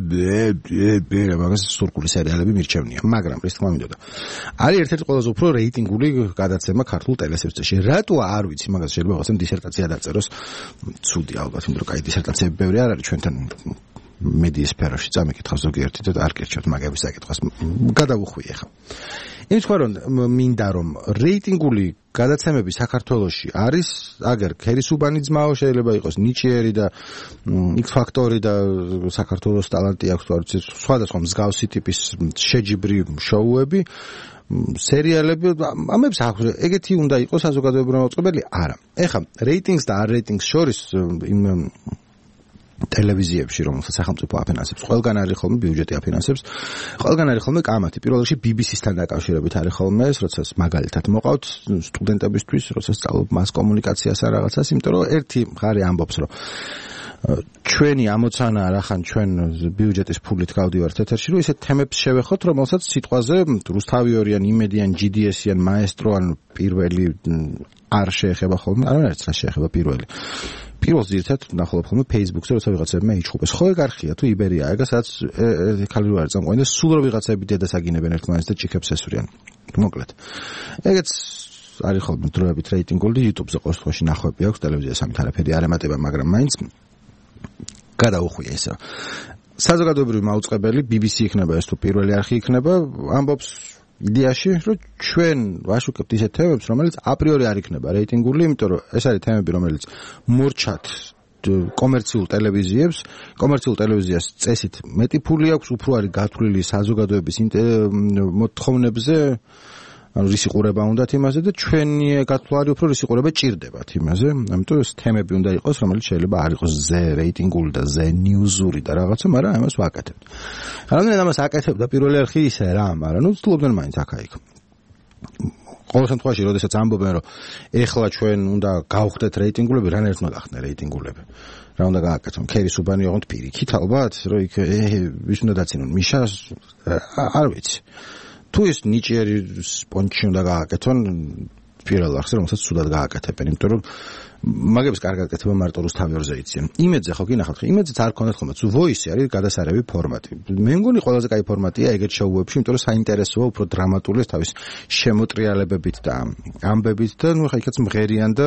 მაგას სურგული სერიალები მირჩევნია, მაგრამ ის თქმა მინდოდა. არის ერთ-ერთი ყველაზე უფრო რეიტინგული გადაცემა ქართულ ტელესერვისში. რატო არ ვიცი, მაგას შეიძლება ვიღაცამ დისერტაცია დაწეროს. ცუდი ალბათ, იმიტომ რომ კაი დისერტაციები ბევრი არ არის ჩვენთან მედიის სფეროში წამიკითხავს ზოგიერთი და არ გერჩევთ მაგების საკითხას. გადავუხვიე ხა. იმის თქვა რომ მინდა რომ რეიტინგული გადაცემები საქართველოში არის აგერ ქერისუბანი ძმაო შეიძლება იყოს ნიჭიერი და X ფაქტორი და საქართველოს ტალანტი აქვს თუ არ ვიცი სხვადასხვა მსგავსი ტიპის შეჯიბრი შოუები სერიალები ამებს აქვს ეგეთი უნდა იყოს საზოგადოებრივი მოწყობილი არა ეხლა რეიტინგს და არ რეიტინგს შორის იმ ტელევიზიებში რომელსაც სახელმწიფო აფინანსებს ყველგან არის ხოლმე ბიუჯეტი აფინანსებს ყველგან არის ხოლმე კამათი პირველ რიგში BBC-სთან დაკავშირებით არის ხოლმე ეს როდესაც მაგალითად მოყავთ სტუდენტებისთვის როდესაც სწავლობ მას კომუნიკაციას ან რაღაცას იმიტომ რომ ერთი მხარე ამბობს რომ ჩვენი ამოცანა რახან ჩვენ ბიუჯეტის ფულით გავდივართ ეთერში რომ ისეთ თემებს შევეხოთ რომელსაც სიტყვაზე რუსთავიორიან იმედიან GDS-იან მაესტრო ან პირველი არ შეეხება ხოლმე არანაირად რა შეეხება პირველს ძირითადად ნახულობ ხოლმე Facebook-ზე როცა ვიღაცებმა იჩხუბეს ხო ეგ არხია თუ იბერია ეგა სადაც ქალი არ წამყვანი და სულ რომ ვიღაცები დედას აგინებენ ერთმანეთს და ჭიქებს ესვრიან მოკლედ ეგეც არის ხოლმე დროებით რეიტინგული YouTube-ზე ყოველ შემთხვევაში ნახვები აქვს ტელევიზია სამით არაფერი არ ემატება მაგრამ მაინც გადაუხვია ესა საზოგადოებრივი მაუწყებელი BBC იქნება ეს თუ პირველი არხი იქნება ამბობს იდეაში რომ ჩვენ ვაშუქებთ ისეთ თემებს რომელიც აპრიორი არ იქნება რეიტინგული იმიტომ რომ ეს არის თემები რომელიც მორჩათ კომერციულ ტელევიზიებს კომერციულ ტელევიზიას წესით მეტი ფული აქვს უფრო არის გათვლილი საზოგადოების მოთხოვნებზე ანუ რისიყურება უნდათ იმაზე და ჩვენი გათვლა არის უფრო რისიყურება ჭირდებათ იმაზე ამიტომ ეს თემები უნდა იყოს რომელიც შეიძლება არ იყოს ზე რეიტინგული და ზე ნიუზური და რაღაცა მაგრამ ამას ვაკეთებთ რამდენად ამას აკეთებ და პირველი არხი ისე რა მაგრამ ნუ ვცდილობდნენ მაინც აქა-იქ ყოველ შემთხვევაში, როდესაც ამბობენ, რომ ეხლა ჩვენ უნდა გავხდეთ რეიტინგულები, რანაირად უნდა გახდნენ რეიტინგულები. რა უნდა გააკეთონ? ქერის-უბანი ოღონდ პირიქით ალბათ, რომ იქ ვის უნდა დაცინონ? მიშას არ ვიცი. თუ ეს ნიჭიერი სპონჯი უნდა გააკეთონ, პირველ ახსენ რომელსაც სულად გააკეთებენ, იმიტომ რომ მაგების კარგ გაკეთება მარტო რუსთავიორზე იციან. იმედზე ხო გინახავთ, იმედზეც არ ქონდათ ხოლმე. თუ voice არის გადასარევი ფორმატი. მე მგონი ყველაზე კაი ფორმატია ეგეთ შოუებში, იმიტომ რომ საინტერესოა, უფრო დრამატულია თავის შემოტრიალებებით და ამბებით და ნუ ხა იქაც მღერიან და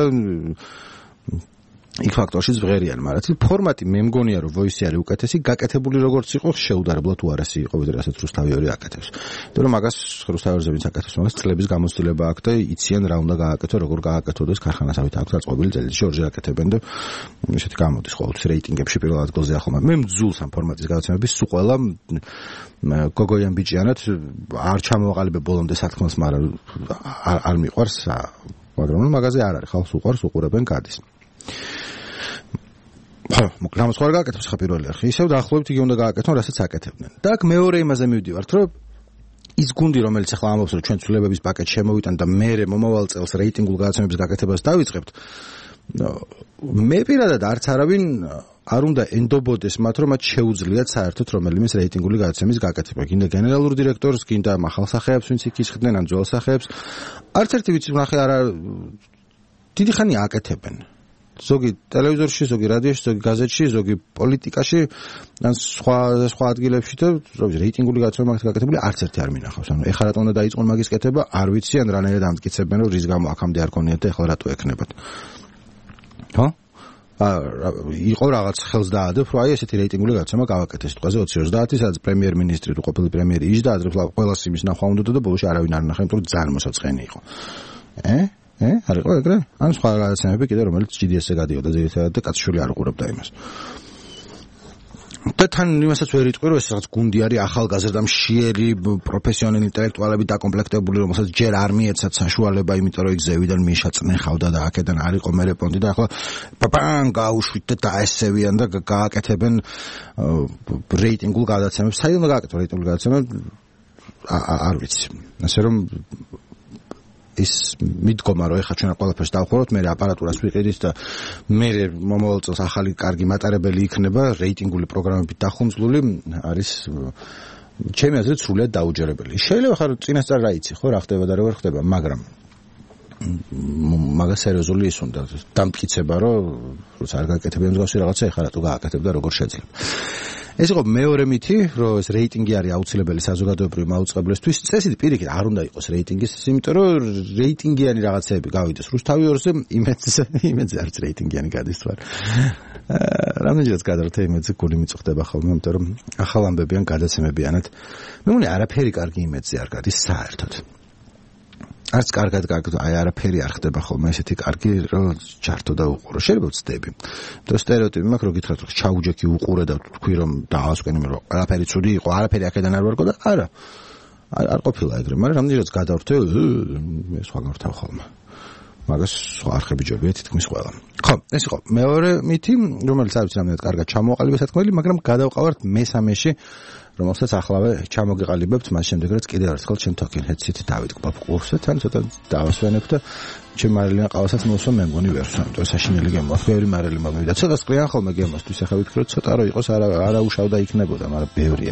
იქ ფაქტორშიც ვღერიან, მაგრამ ფორმატი მე მგონია რომ voice არის უკეთესი, გაკეთებული როგორც იყო, შეუდარებლად უარესი იყო, ვიდრე რასაც რუსთავიორი აკეთებს. იმიტომ რომ მაგას რუსთავიორზე ვინც აკეთებს, მაგას წლების გამოცდილება აქვს და იციან რა უნდა გააკეთო, როგორ გააკეთოდეს, ქარხანასავით აქვს დაწყობილი წელიწადში ორჯერ აკეთებენ და ესეთი გამოდის ყოველთვის რეიტინგებში პირველ ადგილზეა ხოლმე. მე მძულს ამ ფორმატის გადაცემების სულ ყველა გოგოიან ბიჭიანად არ ჩამოვაყალიბე ბოლომდე სათქმელს, მაგრამ არ მიყვარს, მაგრამ მაგაზე არ არის, ხალხს უყვარს, უყურებენ, გადის. მოკლედ სხვა გააკეთებს ხა პირველი არხი. ისევ დაახლოებით იგი უნდა გააკეთონ, რასაც აკეთებდნენ. და აქ მეორე იმაზე მივდივართ, რომ ის გუნდი, რომელიც ახლა ამბობს, რომ ჩვენ ცვლილებების პაკეტში შემოვიტან და მე მომავალ წელს რეიტინგულ გადაცემების გაკეთებას დავიწყებთ, მე პირადად არც არავინ არ უნდა ენდობოდეს მათ, რომ მათ შეუძლიათ საერთოდ რომელიმე რეიტინგული გადაცემის გაკეთება. გინდა გენერალურ დირექტორს, გინდა მახალსახეებს, ვინც იქ ისხდნენ, ან ძველსახეებს. არც ერთი ვიცი ნახე არა დიდი ხანი აკეთებენ. ზოგი ტელევიზორში, ზოგი რადიოში, ზოგი გაზეთში, ზოგი პოლიტიკაში, ან სხვა ადგილებში და რეიტინგული გადაცემა მაგას გაკეთებული არც ერთი არ მინახავს. ანუ ეხლა რატომ უნდა დაიწყონ მაგის კეთება, არ ვიცი, ან რანაირად ამტკიცებენ, რომ რის გამო აქამდე არ ქონიათ და ეხლა რატო ექნებათ. ხო? იყო რაღაც ხელს დაადებ, რომ აი ესეთი რეიტინგული გადაცემა გავაკეთეს სიტყვაზე 2030-ი, სადაც პრემიერ-მინისტრი თუ ყოფილი პრემიერი იჯდა, ადრე ყველას იმის ნახვა უნდა და ბოლოში არავინ არ ნახა, იმიტომ რომ ძალიან მოსაწყენი იყო. არ იყო ეგრე? ან სხვა გადაცემები კიდე რომელიც GDS-ზე გადიოდა ძირითადად და კაცშვილი არ უყურებდა იმას. და თან იმასაც ვერ იტყვი, რომ ეს რაღაც გუნდი არის ახალგაზრდა მშიერი პროფესიონალი ინტელექტუალები დაკომპლექტებული, რომელსაც ჯერ არ მიეცათ საშუალება, იმიტომ რომ იქ ზევიდან მიშა წნეხავდა და აქედან არ იყო მერე პონტი და ახლა პაპან გაუშვით და დაესევიან და გააკეთებენ რეიტინგულ გადაცემებს. საერთოდ უნდა გააკეთო რეიტინგულ გადაცემებს არ ვიცი. ასე რომ ის მიდგომა რომ ეხლა ჩვენ ყველაფერს დავხუროთ, მე აპარატურას ვიყიდით და მე მომავალ წელს ახალი კარგი მატარებელი იქნება, რეიტინგული პროგრამებით დახუმძლული, არის ჩემი აზრით სრულიად დაუჯერებელი. შეიძლება ხარ წინასწარ რა იცი, ხო, რა ხდება და როგორ ხდება, მაგრამ მაგას სერიოზული ის უნდა დამტკიცება, რომ როცა არ გაკეთებია მსგავსი რაღაცა, ეხლა რატო გააკეთებ და როგორ შეძლებ. ეს იყო მეორე მითი, რომ ეს რეიტინგი არის აუცილებელი საზოგადოებრივი მაუწყებლისთვის. წესით პირიქით არ უნდა იყოს რეიტინგის, იმიტომ რომ რეიტინგიანი რაღაცეები გავიდეს რუსთავიორზე, იმედზე არც რეიტინგიანი გადის თვარ. რამდენჯერაც გადავრთე იმედზე გული მიწუხდება ხოლმე, იმიტომ რომ ახალ ამბებიან გადაცემებიანად. მე მგონი არაფერი კარგი იმედზე არ გადის საერთოდ. არც კარგად აი არაფერი არ ხდება ხოლმე ესეთი კარგი რომ ჩართო და უყურო. შეიძლება ვწდები. და სტერეოტიპი მაქვს, რომ გითხრათ, რომ ჩაუჯექი უყურე და თქვი რომ დაასკენი, რომ არაფერი ცუდი იყო, არაფერი აქედან არ ვარგო და არა. არ ყოფილა ეგრე, მაგრამ რამდენჯერაც გადავრთე, მე სხვა გავრთავ ხოლმე. მაგას სხვა არხები ჯობია თითქმის ყველა. ხო, ეს იყო მეორე მითი, რომელიც არ ვიცი რამდენად კარგად ჩამოყალიბე სათქმელი, მაგრამ გადავყავართ მესამეში, რომელსაც ახლავე ჩამოგეყალიბებთ, მას შემდეგ რაც კიდევ ერთხელ ჩემ Talking-Heads-ით დავით გყურსეთ, ან ცოტა დავასვენებ და ჩემ მარილინა ყავასაც მოსვა მე მგონი ვერ ვსვენ, იმიტომ საშინელი გემოა, ბევრი მარილი მომივიდა. ცოტა სკლიან ხოლმე გემოსთვის, ახლა ვიფიქრე, რომ ცოტა რო იყოს, არა უშავდა იქნებოდა, მაგრამ ბევრია.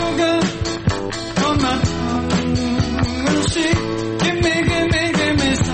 Give me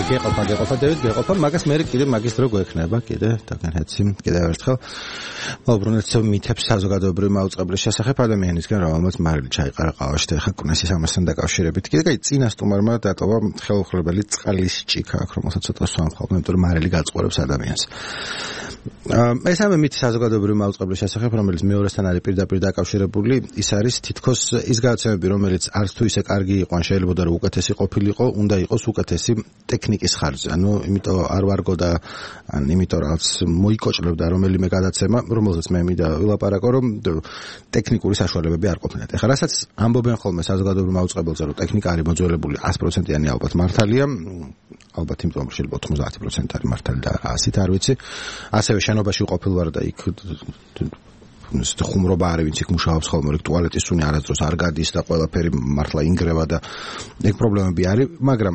გეყოფა დევით გეყოფა მაგას მე კიდე მაგის დრო გვექნება კიდე დაგენაცი კიდევ ერთხელ უბრუნეთ მითებს საზოგადოებრივი მაუწყებლის შესახებ ადამიანისგან რომელმაც მარილი ჩაიყარა ყავაში და ხა კუნესის ამასთან დაკავშირებით კიდე კაი წინა სტუმარმა დატოვა ხელუხლებელი წყლის ჭიქა აქ რომელსაც ცოტა სვამხავდა იმიტომ რომ მარილი გაწყურებს ადამიანს ეს ამე მითი საზოგადოებრივი მაუწყებლის შესახებ რომელიც მეორესთან არის პირდაპირ დაკავშირებული ის არის თითქოს ის გადაცემები რომელიც არც თუ ისე კარგი იყო ან შეიძლება რომ უკეთესი ყოფილიყო უნდა იყოს უკეთესი ტექნიკის ხარჯზე ანუ იმიტომ არ ვარგო და ან იმიტომ რაც მოიკოჭლებდა რომელიმე გადაცემა რომელზეც მე მინდა ვილაპარაკო რომ ტექნიკური საშუალებები არ ყოფნათ ეხლა რასაც ამბობენ ხოლმე საზოგადოებრივ მაუწყებელზე რომ ტექნიკა არის მოძველებული 100%-იანი ალბათ მართალია ალბათ იმიტომ რომ შეიძლება 90% არის მართალი და 100-ით არ ვიცი ასევე შენობაში ყოფილ ვარ და იქ ხუმრობა არის ვინც იქ მუშაობს ხოლმე ტუალეტის სუნი არასდროს არ გადის და ყველაფერი მართლა ინგრევა და ეგ პრობლემები არის მაგრამ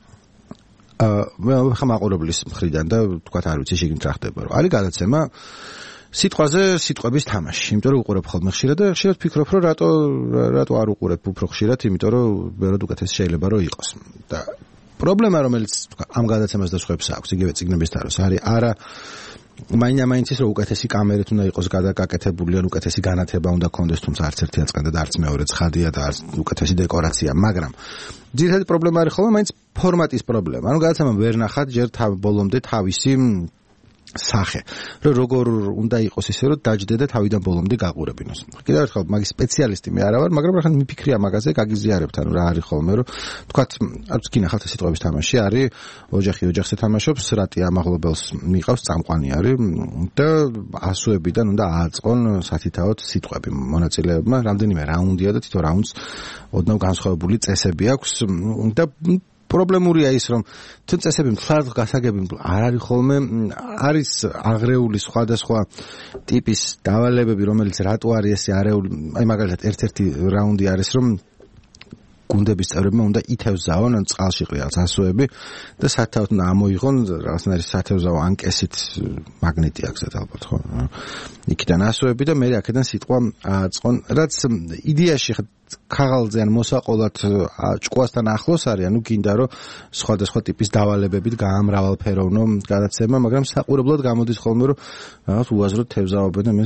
მე ხამაყურებლის მხრიდან და თქვათ არ ვიცი შეგინთ რა ხდება რომ არის გადაცემა სიტყვაზე სიტყვების თამაში იმიტომ რომ უყურებ ხოლმე ხშირად და ხშირად ფიქრობ რომ რატო არ უყურებ უფრო ხშირად იმიტომ რომ ბევრად უკეთესი შეიძლება რომ იყოს და პრობლემა რომელიც ამ გადაცემას და სხვებს აქვს იგივე წიგნების თაროს არის არა მაინც რომ უკეთესი კამერით უნდა იყოს გადაკაკეთებული ან უკეთესი განათება უნდა ქონდეს თუმცა არც ერთი აწყენდა და არც მეორე ცხადია და არც უკეთესი დეკორაცია მაგრამ ძირითადი პრობლემა არის ხოლმე მაინც ფორმატის პრობლემა ანუ გადაცემა ვერ ნახат ჯერ ბოლომდე თავისი სახე რომ როგორ უნდა იყოს ისე რომ დაждდე და თავიდან ბოლომდე გაყურებინოს კიდევ ერთხელ მაგის სპეციალისტი მე არა ვარ მაგრამ რახან მიფიქრია მაგაზე გაგიზიარებთ ანუ რა არის ხოლმე რომ თქვათ არც გინახავთ სიტყვების თამაში არის ოჯახი ოჯახზე თამაშობს რატი ამაღლობელს მიყავს წამყვანი არის და ასოებიდან უნდა ააწყონ სათითაოდ სიტყვები მონაწილეებმა რამდენიმე რაუნდია და თითო რაუნდს ოდნავ განსხვავებული წესები აქვს და პრობლემურია ის რომ თუ წესები მთლად გასაგები არ არის ხოლმე არის აღრეული სხვადასხვა ტიპის დავალებები რომელიც რატო არის ესე არეული აი მაგალითად ერთ-ერთი რაუნდი არის რომ გუნდების წევრებმა უნდა ითევზაონ ან წყალში ყრიალს ასოები და სათავად უნდა ამოიღონ რაღაცნაირი სათევზაო ანკესით მაგნიტი აქვს ალბათ ხო იქიდან ასოები და მე აქედან სიტყვა აწყონ რაც იდეაში ქაღალდზე ან მოსაყოლად ჭკუასთან ახლოს არის ანუ გინდა რომ სხვადასხვა ტიპის დავალებებით გაამრავალფეროვნო გადაცემა მაგრამ საყურებლად გამოდის ხოლმე რომ რაღაც უაზრო თევზაობენ და მე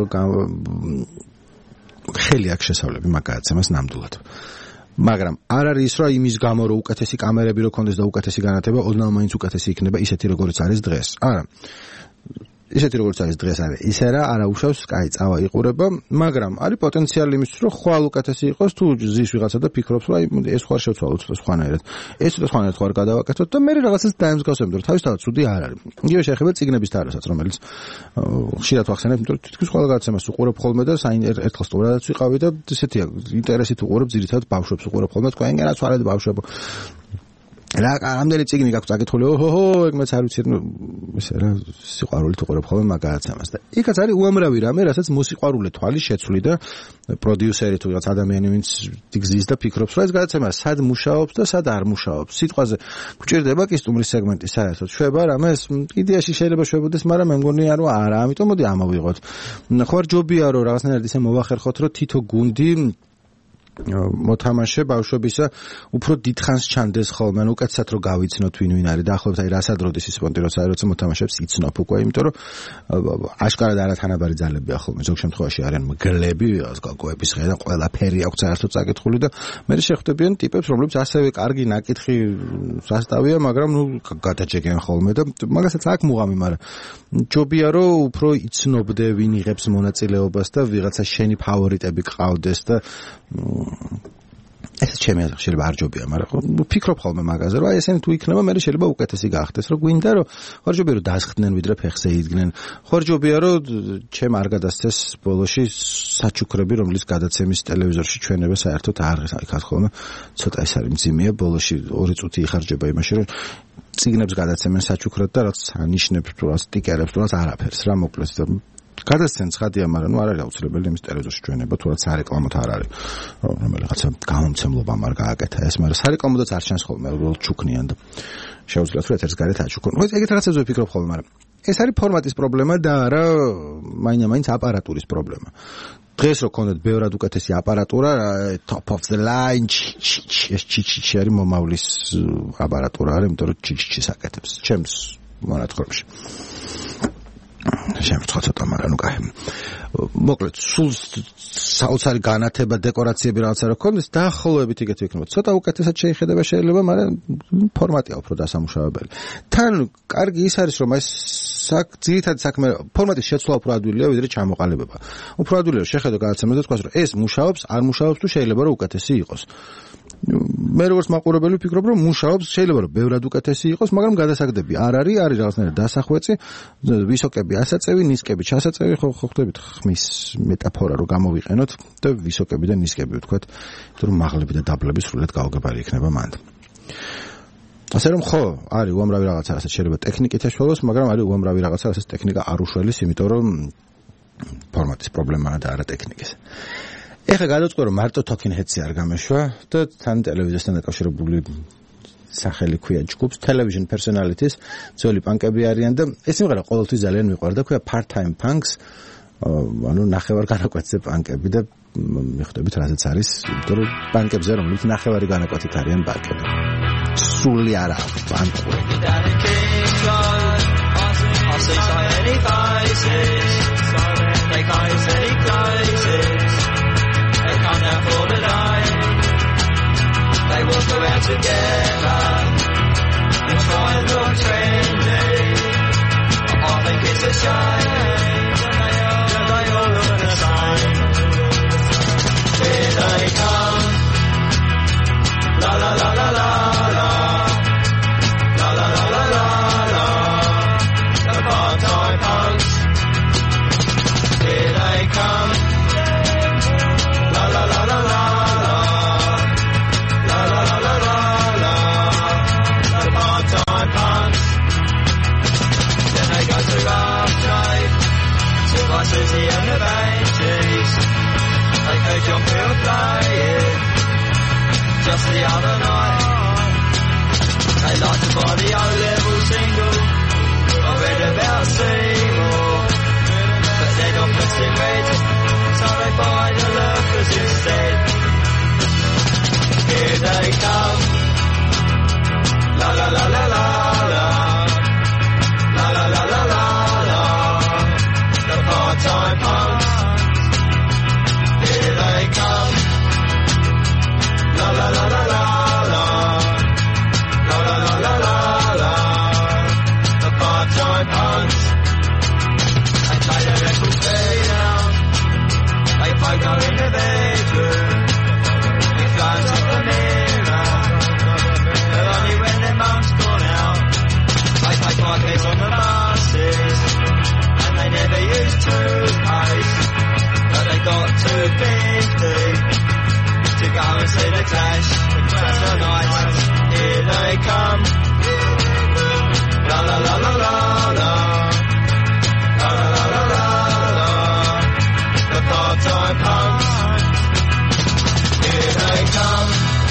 ხელი აქვს შესავლები მაგ გადაცემას ნამდვილად მაგრამ არ არის ის რომ იმის გამო რომ უკეთესი კამერები რო ქონდეს და უკეთესი განათება ოდნავ მაინც უკეთესი იქნება ისეთი როგორც არის დღეს არა ისეთი როგორც არის დღეს არის ისე რა არა უშავს კაი წავა იყურება მაგრამ არის პოტენციალი იმისთვის რომ ხვალ უკეთესი იყოს თუ ზის ვიღაცა და ფიქრობს რომ აი ეს ხوار შევცვალოთ ცოტა სხვანაირად ეს ცოტა სხვანაირად ხوار გადავაკეთოთ და მე რაღაცას დაემსგავსებთ რომ თავისთავად ცუდი არ არის იგივე შეეხება წიგნების თაროსაც რომელიც ხშირად ვახსენებ იმიტომ რომ თითქოს ყველა გადაცემას უყურებ ხოლმე და ერთხელ სტუმრადაც ვიყავი და ესეთია ინტერესით უყურებ ძირითადად ბავშვებს უყურებ ხოლმე თქვენ რა ცვალეთ ბავშვებო რა ამდენი წიგნი გაქვს აკითხული ოჰო ეგ მეც არ ვიცი ესე რა სიყვარულით უყურებ ხოლმე მაგ გადაცემას და იქაც არის უამრავი რამე რასაც მოსიყვარულე თვალის შეცვლი და პროდიუსერი თუ რაღაც ადამიანი ვინც გზის და ფიქრობს რომ ეს გადაცემა სად მუშაობს და სად არ მუშაობს სიტყვაზე გვჭირდება კი სტუმრის სეგმენტი საერთოდ შვება რამეს იდეაში შეიძლება შვებოდეს მაგრამ მე მგონია რომ არა ამიტომ მოდი ამოვიღოთ ხوار ჯობია რომ რაღაცნაირად ისე მოვახერხოთ რომ თითო გუნდი მოთამაშე ბავშვებისა უფრო დიდხანს ჩანდეს ხოლმე ანუ უკეთესად რომ გავიცნოთ ვინ არის დაახლოებით აი რასადროდის ის პონტი როცა მოთამაშეებს იცნობ უკვე იმიტომ რომ აშკარად არათანაბარი ძალებია ხოლმე ზოგ შემთხვევაში არიან მგლები გოგოების ხედა ყველაფერი აქვს საერთოდ წაკითხული და მე შეხვდებიან ტიპებს რომლებიც ასევე კარგი ნაკითხი სასტავია მაგრამ ნუ გადაჭეგენ ხოლმე და მაგასაც აქ მუღამი მაგრამ ჯობია რომ უფრო იცნობდე ვინ იღებს მონაწილეობას და ვიღაცა შენი ფავორიტები ყავდეს და ეს ჩემი აზრით შეიძლება არ ჯობია, მაგრამ ვფიქრობ ხოლმე მაგაზე, რომ აი ესენი თუ იქნება, მე შეიძლება უკეთესი გახდეს, რომ გვინდა რომ ხარ ჯობია რომ დაასხდნენ ვიდრე ფეხზე იდგნენ. ხარ ჯობია რომ ჩემ არ გადასცეს ბოლოში საჩუქრები, რომლის გადაცემის ტელევიზორში ჩვენება საერთოდ არ იქაც ხოლმე ცოტა ეს არის მძიმეა, ბოლოში 2 წუთი იხარჯება იმაში, რომ წიგნებს გადაცემენ საჩუქრად და რაც ანიშნებს თუ რაც სტიკერებს თუ რაც არაფერს რა მოკლეს და გადასცენ ცხადია, მაგრამ ნუ არ არის აუცილებელი იმის ტელევიზორში ჩვენება, თუ რაც სარეკლამოთ არ არის. რომ რაღაცა გამომცემლობამ არ გააკეთა ეს, მაგრამ სარეკლამოდაც არ ჩანს ხოლმე, უბრალოდ ჩუქნიან და შეუძლიათ რომ ეთერს გარეთ აჩუქონ. ხო, ეგეთ რაღაცებზე ვფიქრობ ხოლმე, მაგრამ ეს არის ფორმატის პრობლემა და არა მაინც აპარატურის პრობლემა. დღეს რო გქონდეთ ბევრად უკეთესი აპარატურა, top of the line, ეს ჩიჩი არის მომავლის აპარატურა არის, იმიტომ რომ ჩიჩის აკეთებს. ჩემს მონათხრობში. შემთხვევა ცოტა, მაგრამ ნუ კაი. მოკლედ, სულ საოცარი განათება, დეკორაციები რაღაცა რო გქონდეს, დაახლოებით იგივე იქნება. ცოტა უკეთესად შეიძლება, მაგრამ ფორმატია უფრო დასამუშავებელი. თან კარგი ის არის, რომ ეს ძირითადი საქმე ფორმატის შეცვლა უფრო ადვილია, ვიდრე ჩამოყალიბება. უფრო ადვილია შეხედო გადაცემას და თქვას, რომ ეს მუშაობს, არ მუშაობს თუ შეიძლება რომ უკეთესი იყოს. მე როგორც მაყურებელი ვფიქრობ, რომ მუშაობს, შეიძლება რომ ბევრად უკეთესი იყოს, მაგრამ გადასაგდები არ არის რაღაცნაირად დასახვეწი, ვისოკები ასაწევი, ნისკები ჩასაწევი, ხო ხვდებით ხმის მეტაფორა რომ გამოვიყენოთ და ვისოკები და ნისკები ვთქვათ, იმიტომ რომ მაღლები და დაბლები სრულად გაუგებარი იქნება მანდ. ასე რომ ხო, არის უამრავი რაღაცა, რასაც შეიძლება ტექნიკით ეშველოს, მაგრამ არის უამრავი რაღაცა, რასაც ტექნიკა არ უშველის, იმიტომ რომ ფორმატის პრობლემაა და არა ტექნიკის. ეხლა გადავწყვე რომ მარტო Talking Heads-ი არ გამეშვა და თან ტელევიზიასთან დაკავშირებული სახელი ქვია ჯგუფს Television Personalities, ძველი პანკები არიან და ეს სიმღერა ყოველთვის ძალიან მიყვარდა, ქვია Part-Time Punks, ანუ ნახევარ განაკვეთზე პანკები და მიხვდებით რასაც არის, იმიტომ რომ პანკებზე რომლებიც ნახევარი განაკვეთით არიან პანკები. სული არა პანკური. For the night, they walk around together and try and look trendy. I think it's a shame that they all look the same. Here they come, la la la la la la, la la la la la la, the part-time punks. Here they come. La la la la la la, la la la la la la, the part-time punks. Then they go to Rough Trade, to buy Susie and the Banshees. They heard John Peel playing just the other night. They like to buy the O-level single, I read about Seymour, but they're not pressing red. So they buy the lurkers instead. Here they come. La la la la la la. La la la la la la. The part-time punks. Here they come. La la la la la la. La la la la la la. The part-time punks. They play the record down. They poke her in the bedroom, they glance at the mirror, but only when their mum's gone out. They take my kids on the buses, and they never use toothpaste, but they got $2.50 to go and see the Clash. That's the night, here they come. La la la la la la, la la la la la la. The part-time punks, here they come.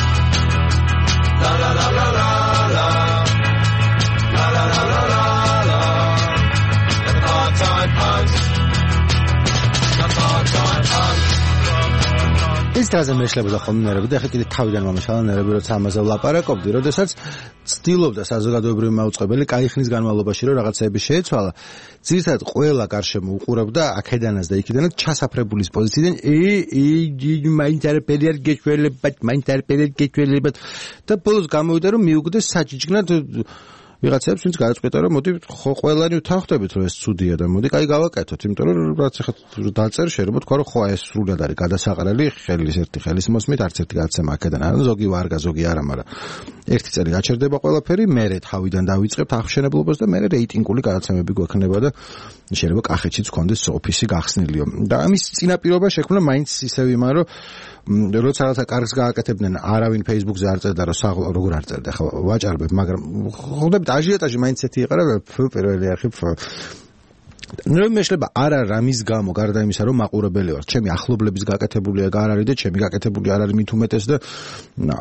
La la la la la la, la la la la la la. The part-time punks, the part-time punks. ის დრაზე მეშლებოდა ხოლმე ნერები და ახლა კიდე თავიდან მომაშალა ნერები, როცა ამაზე ვლაპარაკობდი, როდესაც ცდილობდა საზოგადოებრივი მაუწყებელი კაი ხნის განმავლობაში რომ რაღაცები შეეცვალა, ძირითადად ყველა გარშემო უყურებდა აქედანაც და იქიდანაც ჩასაფრებულის პოზიციიდან მაინც არაფერი არ გეჩველებათ, მაინც არაფერი არ გეჩველებათ და ბოლოს გამოვიდა რომ მიუგდეს საჭიჭკნად ვიღაცებს ვინც გადაწყვეტა რომ მოდი ხო ყველანი ვთანხმდებით რომ ეს ცუდია და მოდი კაი გავაკეთოთ, იმიტომ რომ რაც ახლა დაწერ შეიძლება თქვა რომ ხო ეს სრულად არის გადასაყრელი ხელის ერთი ხელის მოსმით არც ერთი გადაცემა აქედან არა ზოგი ვარგა ზოგი არა, მაგრამ ერთი წელი გაჩერდება ყველაფერი, მერე თავიდან დავიწყებთ აღშენებლობას და მერე რეიტინგული გადაცემები გვექნება და შეიძლება კახეთშიც გქონდეს ოფისი გახსნილიო და ამის წინაპირობა შექმნა მაინც ისევ იმან რომ როცა რაღაცა კარგს გააკეთებდნენ არავინ Facebook-ზე არ წერდა რომ როგორ არ წერდა ხო ვაჭარბებ, მაგრამ ხვდებით აჟიოტაჟი მაინც ერთი იყარა პირველი არხი ნუ მეშლება არა რამის გამო გარდა იმისა რომ მაყურებელი ვარ, ჩემი ახლობლების გაკეთებულია არ არის და ჩემი გაკეთებული არ არის მით უმეტეს და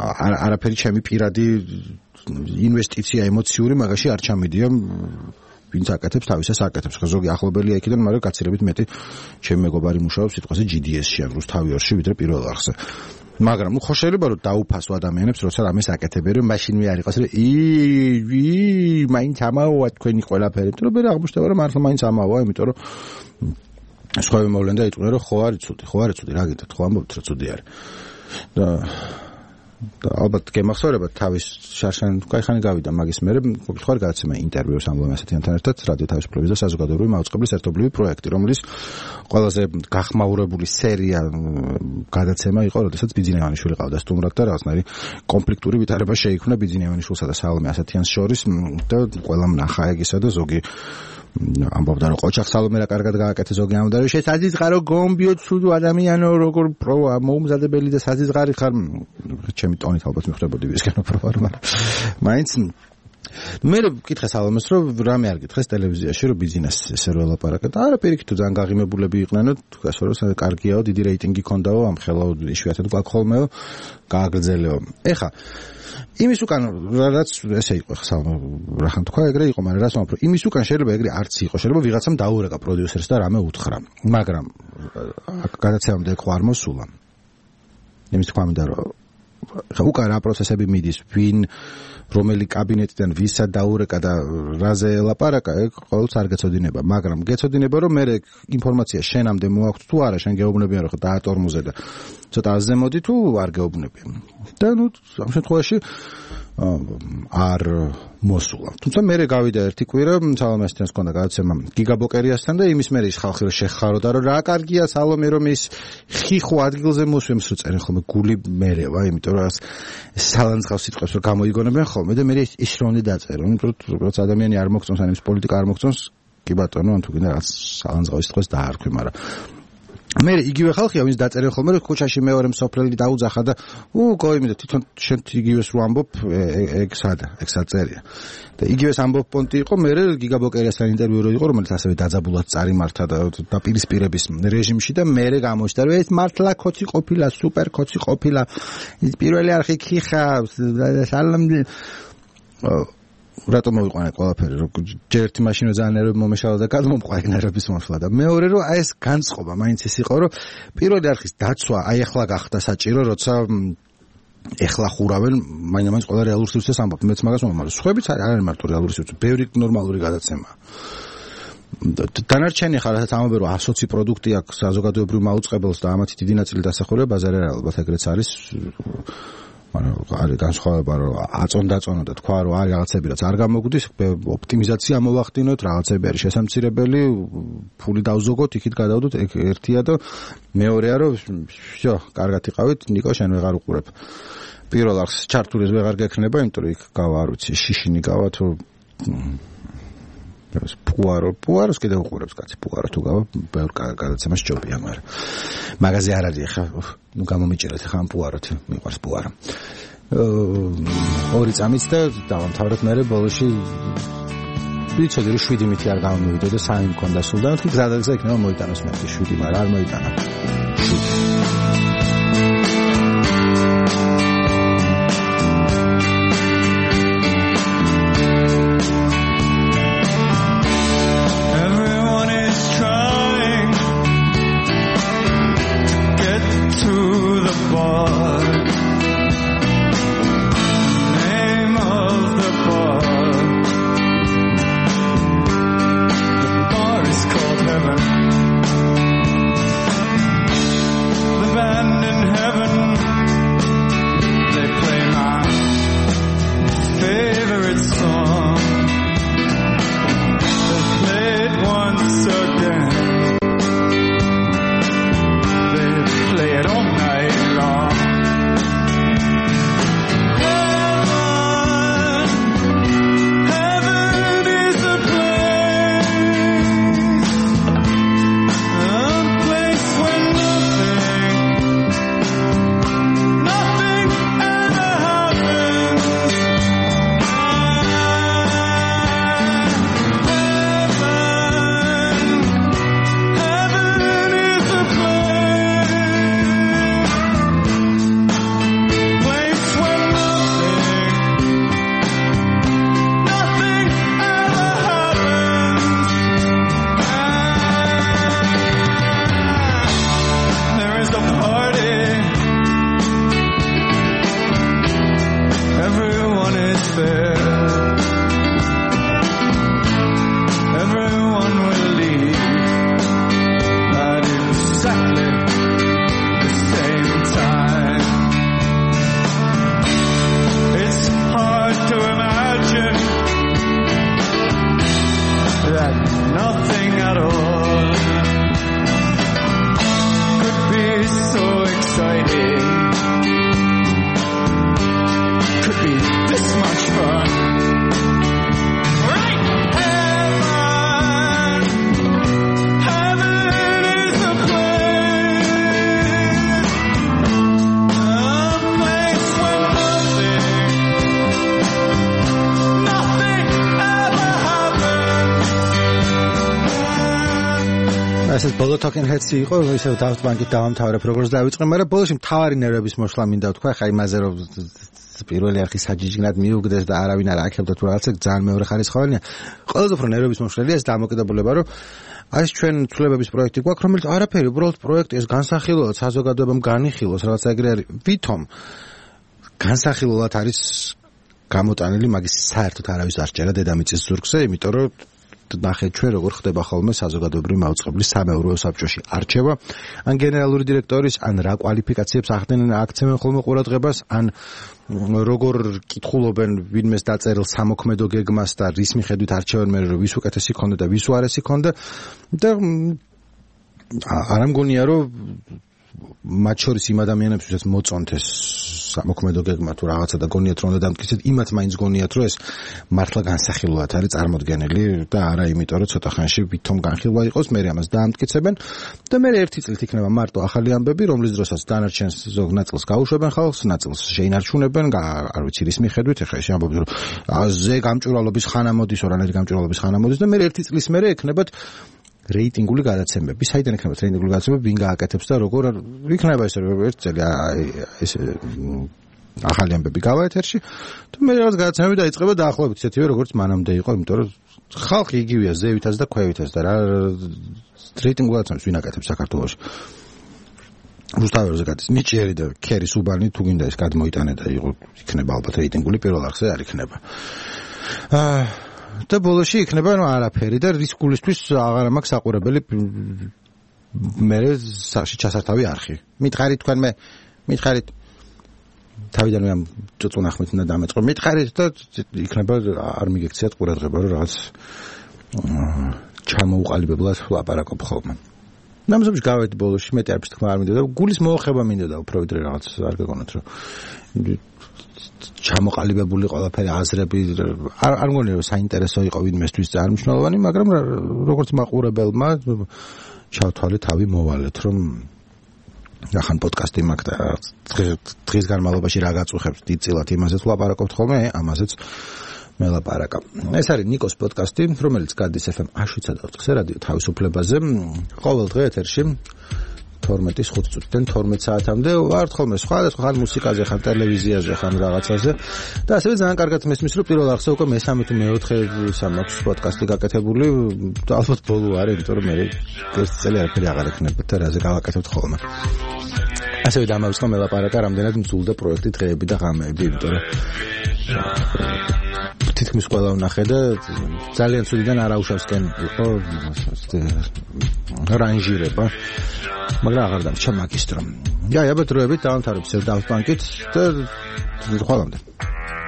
არაფერი ჩემი პირადი ინვესტიცია ემოციური მაგაში არ ჩამიდია ვინც აკეთებს თავისას აკეთებს. ხო ზოგი ახლობელია იქიდან, მაგრამ კაცირებით მეტი ჩემი მეგობარი მუშაობს სიტყვაზე GDS-ში, ან რუსთავი ორში ვიდრე პირველ არხზე. მაგრამ ხო შეიძლება რომ დაუფასო ადამიანებს როცა რამეს აკეთებენ, რომ მაშინ მე არ იყოს რომ მაინც ამაოა თქვენი ყველაფერი, იმიტომ რომ მე აღმოჩნდება რომ მართლა მაინც ამაოა, იმიტომ რომ სხვაები მოვლენ და იტყვნენ რომ ხო არის ცუდი, რა გითხრათ, ხო ამბობთ რომ ცუდი არის. და ალბათ გემახსოვრებათ თავის შარშან კაიხანი გავიდა მაგის მერე ხო გადაცემა ინტერვიუს ამბობენ ასეთიანთან ერთად რადიო თავისუფლების და საზოგადოებრივი მაუწყებლის ერთობლივი პროექტი, რომელიც ყველაზე გახმაურებული სერია გადაცემა იყო, როდესაც ბიძინევანიშვილი ყავდა სტუმრად და რაღაცნაირი კონფლიქტური ვითარება შეიქმნა ბიძინევანიშვილსა და სალომე ასათიანს შორის და ყველამ ნახა ეგისა და ზოგი ამბობდა რომ ყოჩახ სალომე რა კარგად გააკეთე, ზოგი ამბობდა რომ შესაძიძღარო გომბიო ცუდო ადამიანო როგორ მოუმზადებელი და საზიძღარი ხარ, ჩემი ტონით ალბათ მიხვდებოდი ვისკენო პრო ვარ, მაგრამ მაინც მე ვკითხე სალომეს რომ რამე არ გითხეს ტელევიზიაში რომ ბიზნეს ესე რო ელაპარაკა და არა პირიქით თუ ძალიან გაღიმებულები იყვნენო, ასე რომ კარგიაო, დიდი რეიტინგი ქონდაო, ამ ხელაო იშვიათად გვაქოლმეო, გააგრძელეო. ეხა იმის უკან რაც ესე იყო ხა რახან თქვა ეგრე იყო, მაგრამ რას ვამბობ, იმის უკან შეიძლება ეგრე არც იყო, შეიძლება ვიღაცამ დაურეკა პროდიუსერს და რამე უთხრა, მაგრამ გადაცემამდე ხო არ მოსულა. იმის თქვა მინდა რომ ხა უკან რა პროცესები მიდის, ვინ რომელი კაბინეტიდან ვისა დაურეკა და რაზე ელაპარაკა, ეგ ყოველთვის არ გეცოდინება, მაგრამ გეცოდინება რომ მე ინფორმაცია შენამდე მოაქვს თუ არა, შენ გეუბნებიან რომ დაატორმოზე და ცოტა აზემოდი თუ არ გეუბნებიან. და ნუ ამ შემთხვევაში არ მოსულა. თუმცა მე გავიდა ერთი კვირა სალომესთან ჰქონდა გადაცემა გიგაბოკერიასთან და იმის მერე ის ხალხი რომ შეხაროდა რომ რა კარგია სალომე რომ ის ხიხო ადგილზე მოსვემს რომ წერენ ხოლმე გული მერევა, იმიტომ რომ სალანძღავს სიტყვებს რომ გამოიგონებენ ხოლმე და მე ის რომ უნდა დაწერო, იმიტომ რომ როგორც ადამიანი არ მოგწონს, ან ის პოლიტიკა არ მოგწონს, კი ბატონო, ან თუ გინდა რაც სალანძღავს სიტყვას დაარქვი, მაგრამ მე იგივე ხალხია ვინც დაწერენ ხოლმე რომ ქუჩაში მეორე მსოფლელი დაუძახა და გოიმიდა თვითონ შენ იგივეს რო ამბობ ეგ საწერია და იგივეს ამბობ პონტი იყო მე გიგაბოკერიასთან ინტერვიუ რო იყო რომელიც ასევე დაძაბულად წარიმართა და დაპირისპირების რეჟიმში და მე გამოჩნდა რომ ეს მართლა ქოცი ყოფილა, სუპერ ქოცი ყოფილა, ის პირველი არხი ხიხავს სალამ რატომ მოიყვანა ყველაფერი, რომ ჯერ ერთი მაშინა ძალიან ნერვები მომეშალა და გადმომყვა ეგ ნერვების მოსვლა და მეორე რომ აი ეს განწყობა მაინც ის იყო რომ პირველი არხის დაცვა აი ახლა გახდა საჭირო, როცა ეხლა ხურავენ მაინც ყველა რეალურ სივრცეს ამბობ, მეც მაგას მომავალ სხვაებიც არ არის მარტო რეალური სივრცე, ბევრი ნორმალური გადაცემაა. დანარჩენი ხარ რასაც ამბობენ რომ 120 პროდუქტი აქვს საზოგადოებრივ მაუწყებელს და ამათი დიდი ნაწილი დასახულია ბაზარზე, ალბათ ეგრეც არის. მაგრამ არის განსხვავება რომ აწონდა და თქვა რომ არის რაღაცები რაც არ გამოგვდის, ოპტიმიზაცია მოვახდინოთ, რაღაცები არის შესამცირებელი, ფული დავზოგოთ, იქით გადავდოთ, ეგ ერთია და მეორეა რომ всё, კარგად იყავით, ნიკო შენ ვეღარ უყურებ. პირველ არხს ჩართული ვეღარ გექნება, იმიტომ რომ იქ გავა არ ვიცი, შიშინი გავა თუ პუაროს კიდე უყურებს კაცი, პუარო თუ გავა, ბევრ გადაცემას ჯობია, მაგრამ მაგაზე არ არის ხა, ნუ გამომიჭერეთ ხა ამ პუაროთ, მიყვარს პუარო. 2 წამიც და დავამთავრეთ მე ბოლოში ვიცოდი რომ 7 მითი არ გამომივიდო და 3 მქონდა სულ და მეთქი გზადაგზა იქნება მოიტანოს მე 7, მაგრამ არ მოიტანა. ასეთ ბოლო token heads-ი იყო, ისევ Daft Punk-ით დავამთავრებ როგორც დავიწყე, მაგრამ ბოლოში მთავარი ნერვების მოშლა მინდა ვთქვა, ხა იმაზე რომ პირველი არხი საჯიჯგნად მიუგდეს და არავინ არ აკეთებდა თუ რაღაცა ძალიან მეორე ხარისხოვანია. ყველაზე უფრო ნერვების მოშლელია ეს დამოკიდებულება, რომ აი ჩვენ ცვლილებების პროექტი გვაქვს, რომელიც არაფერი, უბრალოდ პროექტი ეს განსახილველად საზოგადოებამ განიხილოს, რაღაცა ეგრე არის. ვითომ განსახილველად არის გამოტანილი, მაგის საერთოდ არავის არ სჯერა დედამიწის ზურგზე, იმიტომ რომ ნახეთ ჩვენ როგორ ხდება ხოლმე საზოგადოებრივი მაუწყებლის სამეურვეო საბჭოში არჩევა, ან გენერალური დირექტორის, ან რა კვალიფიკაციებს ახდენენ, აქცევენ ხოლმე ყურადღებას, ან როგორ კითხულობენ ვინმეს დაწერილ სამოქმედო გეგმას და რის მიხედვით არჩევენ მე რომ ვის უკეთესი ქონდა და ვის უარესი ქონდა და არ მგონია რომ მათ შორის იმ ადამიანებს, ვისაც მოწონთ ეს სამოქმედო გეგმა თუ რაღაცა და გონიათ რომ უნდა დამტკიცეთ, იმათ მაინც გონიათ რომ ეს მართლა განსახილველად არის წარმოდგენილი და არა იმიტომ რომ ცოტა ხანში ვითომ განხილვა იყოს, მე ამას დაამტკიცებენ და მე ერთი წლით იქნება მარტო ახალი ამბები, რომლის დროსაც დანარჩენს ზოგ ნაწილს გაუშვებენ ხალხს, ნაწილს შეინარჩუნებენ, არ ვიცი რის მიხედვით, ეხლა ეს ამბობენ რომ ზე გამჭვირვალობის ხანა მოდის, ორანაირი გამჭვირვალობის ხანა მოდის და მე ერთი წლის მერე ექნებათ რეიტინგული გადაცემები. საიდან ექნება რეიტინგული გადაცემები, ვინ გააკეთებს და როგორ იქნება ეს ერთ წელი ეს ახალი ამბები გავა ეთერში და მე რაღაც გადაცემები დაიწყება დაახლოებით ისეთივე როგორც მანამდე იყო, იმიტომ რომ ხალხი იგივეა ზევითაც და ქვევითაც და რა რეიტინგული გადაცემებს ვინ აკეთებს საქართველოში. რუსთაველზე გადის ნიჭიერი და ქერის უბანი თუ გინდა ეს გადმოიტანე და იყო იქნება ალბათ რეიტინგული პირველ არხზე არ იქნება. და ბოლოში იქნება არაფერი და რის გულისთვის აღარ მაქვს საყურებელი მე სახში ჩასართავი არხი. მითხარით თქვენ მე მითხარით თავიდან მე ამ წუწუნახმით უნდა დამეწყო. მითხარით და იქნება არ მიგექციათ ყურადღება რომ რაღაც ჩამოუყალიბებლად ლაპარაკობ ხოლმე. ნამზობში გავედი ბოლოში მეტი არაფერს თქმა არ მინდოდა. გულის მოოხება მინდოდა უფრო ვიდრე რაღაც არ გეგონათ რომ ჩამოყალიბებული ყველაფერი აზრები არ მგონია რომ საინტერესო იყო ვინმესთვის წარმმნიშვნელოვანი, მაგრამ როგორც მაყურებელმა ჩავთვალე თავი მოვალეთ რომ ახან პოდკასტი მაქვს და დღის განმავლობაში რა გაწუხებს დიდწილად იმაზეც ვლაპარაკობთ ხოლმე, ამაზეც მელაპარაკა. ეს არის ნიკოს პოდკასტი, რომელიც გადის FM 107.4 რადიო თავისუფლებაზე ყოველ დღე ეთერში 12-ის 5 წუთიდან 12 საათამდე ვართ ხოლმე სხვადასხვა ხან მუსიკაზე, ხან ტელევიზიაზე, ხან რაღაცაზე და ასევე ძალიან კარგად მესმის რომ პირველ არხზე უკვე მე-3 თუ მე-4 სამაქვს პოდკასტი გაკეთებული და ალბათ ბოლო არის, იმიტომ რომ მე ეს წელი არაფერი აღარ ექნება და რაზე გავაკეთებთ ხოლმე. ასევე დამავიწყო მელაპარაკა რამდენად მძულდა პროექტი დღეები და ღამეები, იმიტომ რომ თითქმის ყველა ვნახე და ძალიან ცუდიდან არაუშავსკენ იყო რანჟირება. მაგრამ აღარ დამრჩა მაგისტრო. აბა დროებით დავამთავრებ Daft Punk-ით და ხოლმე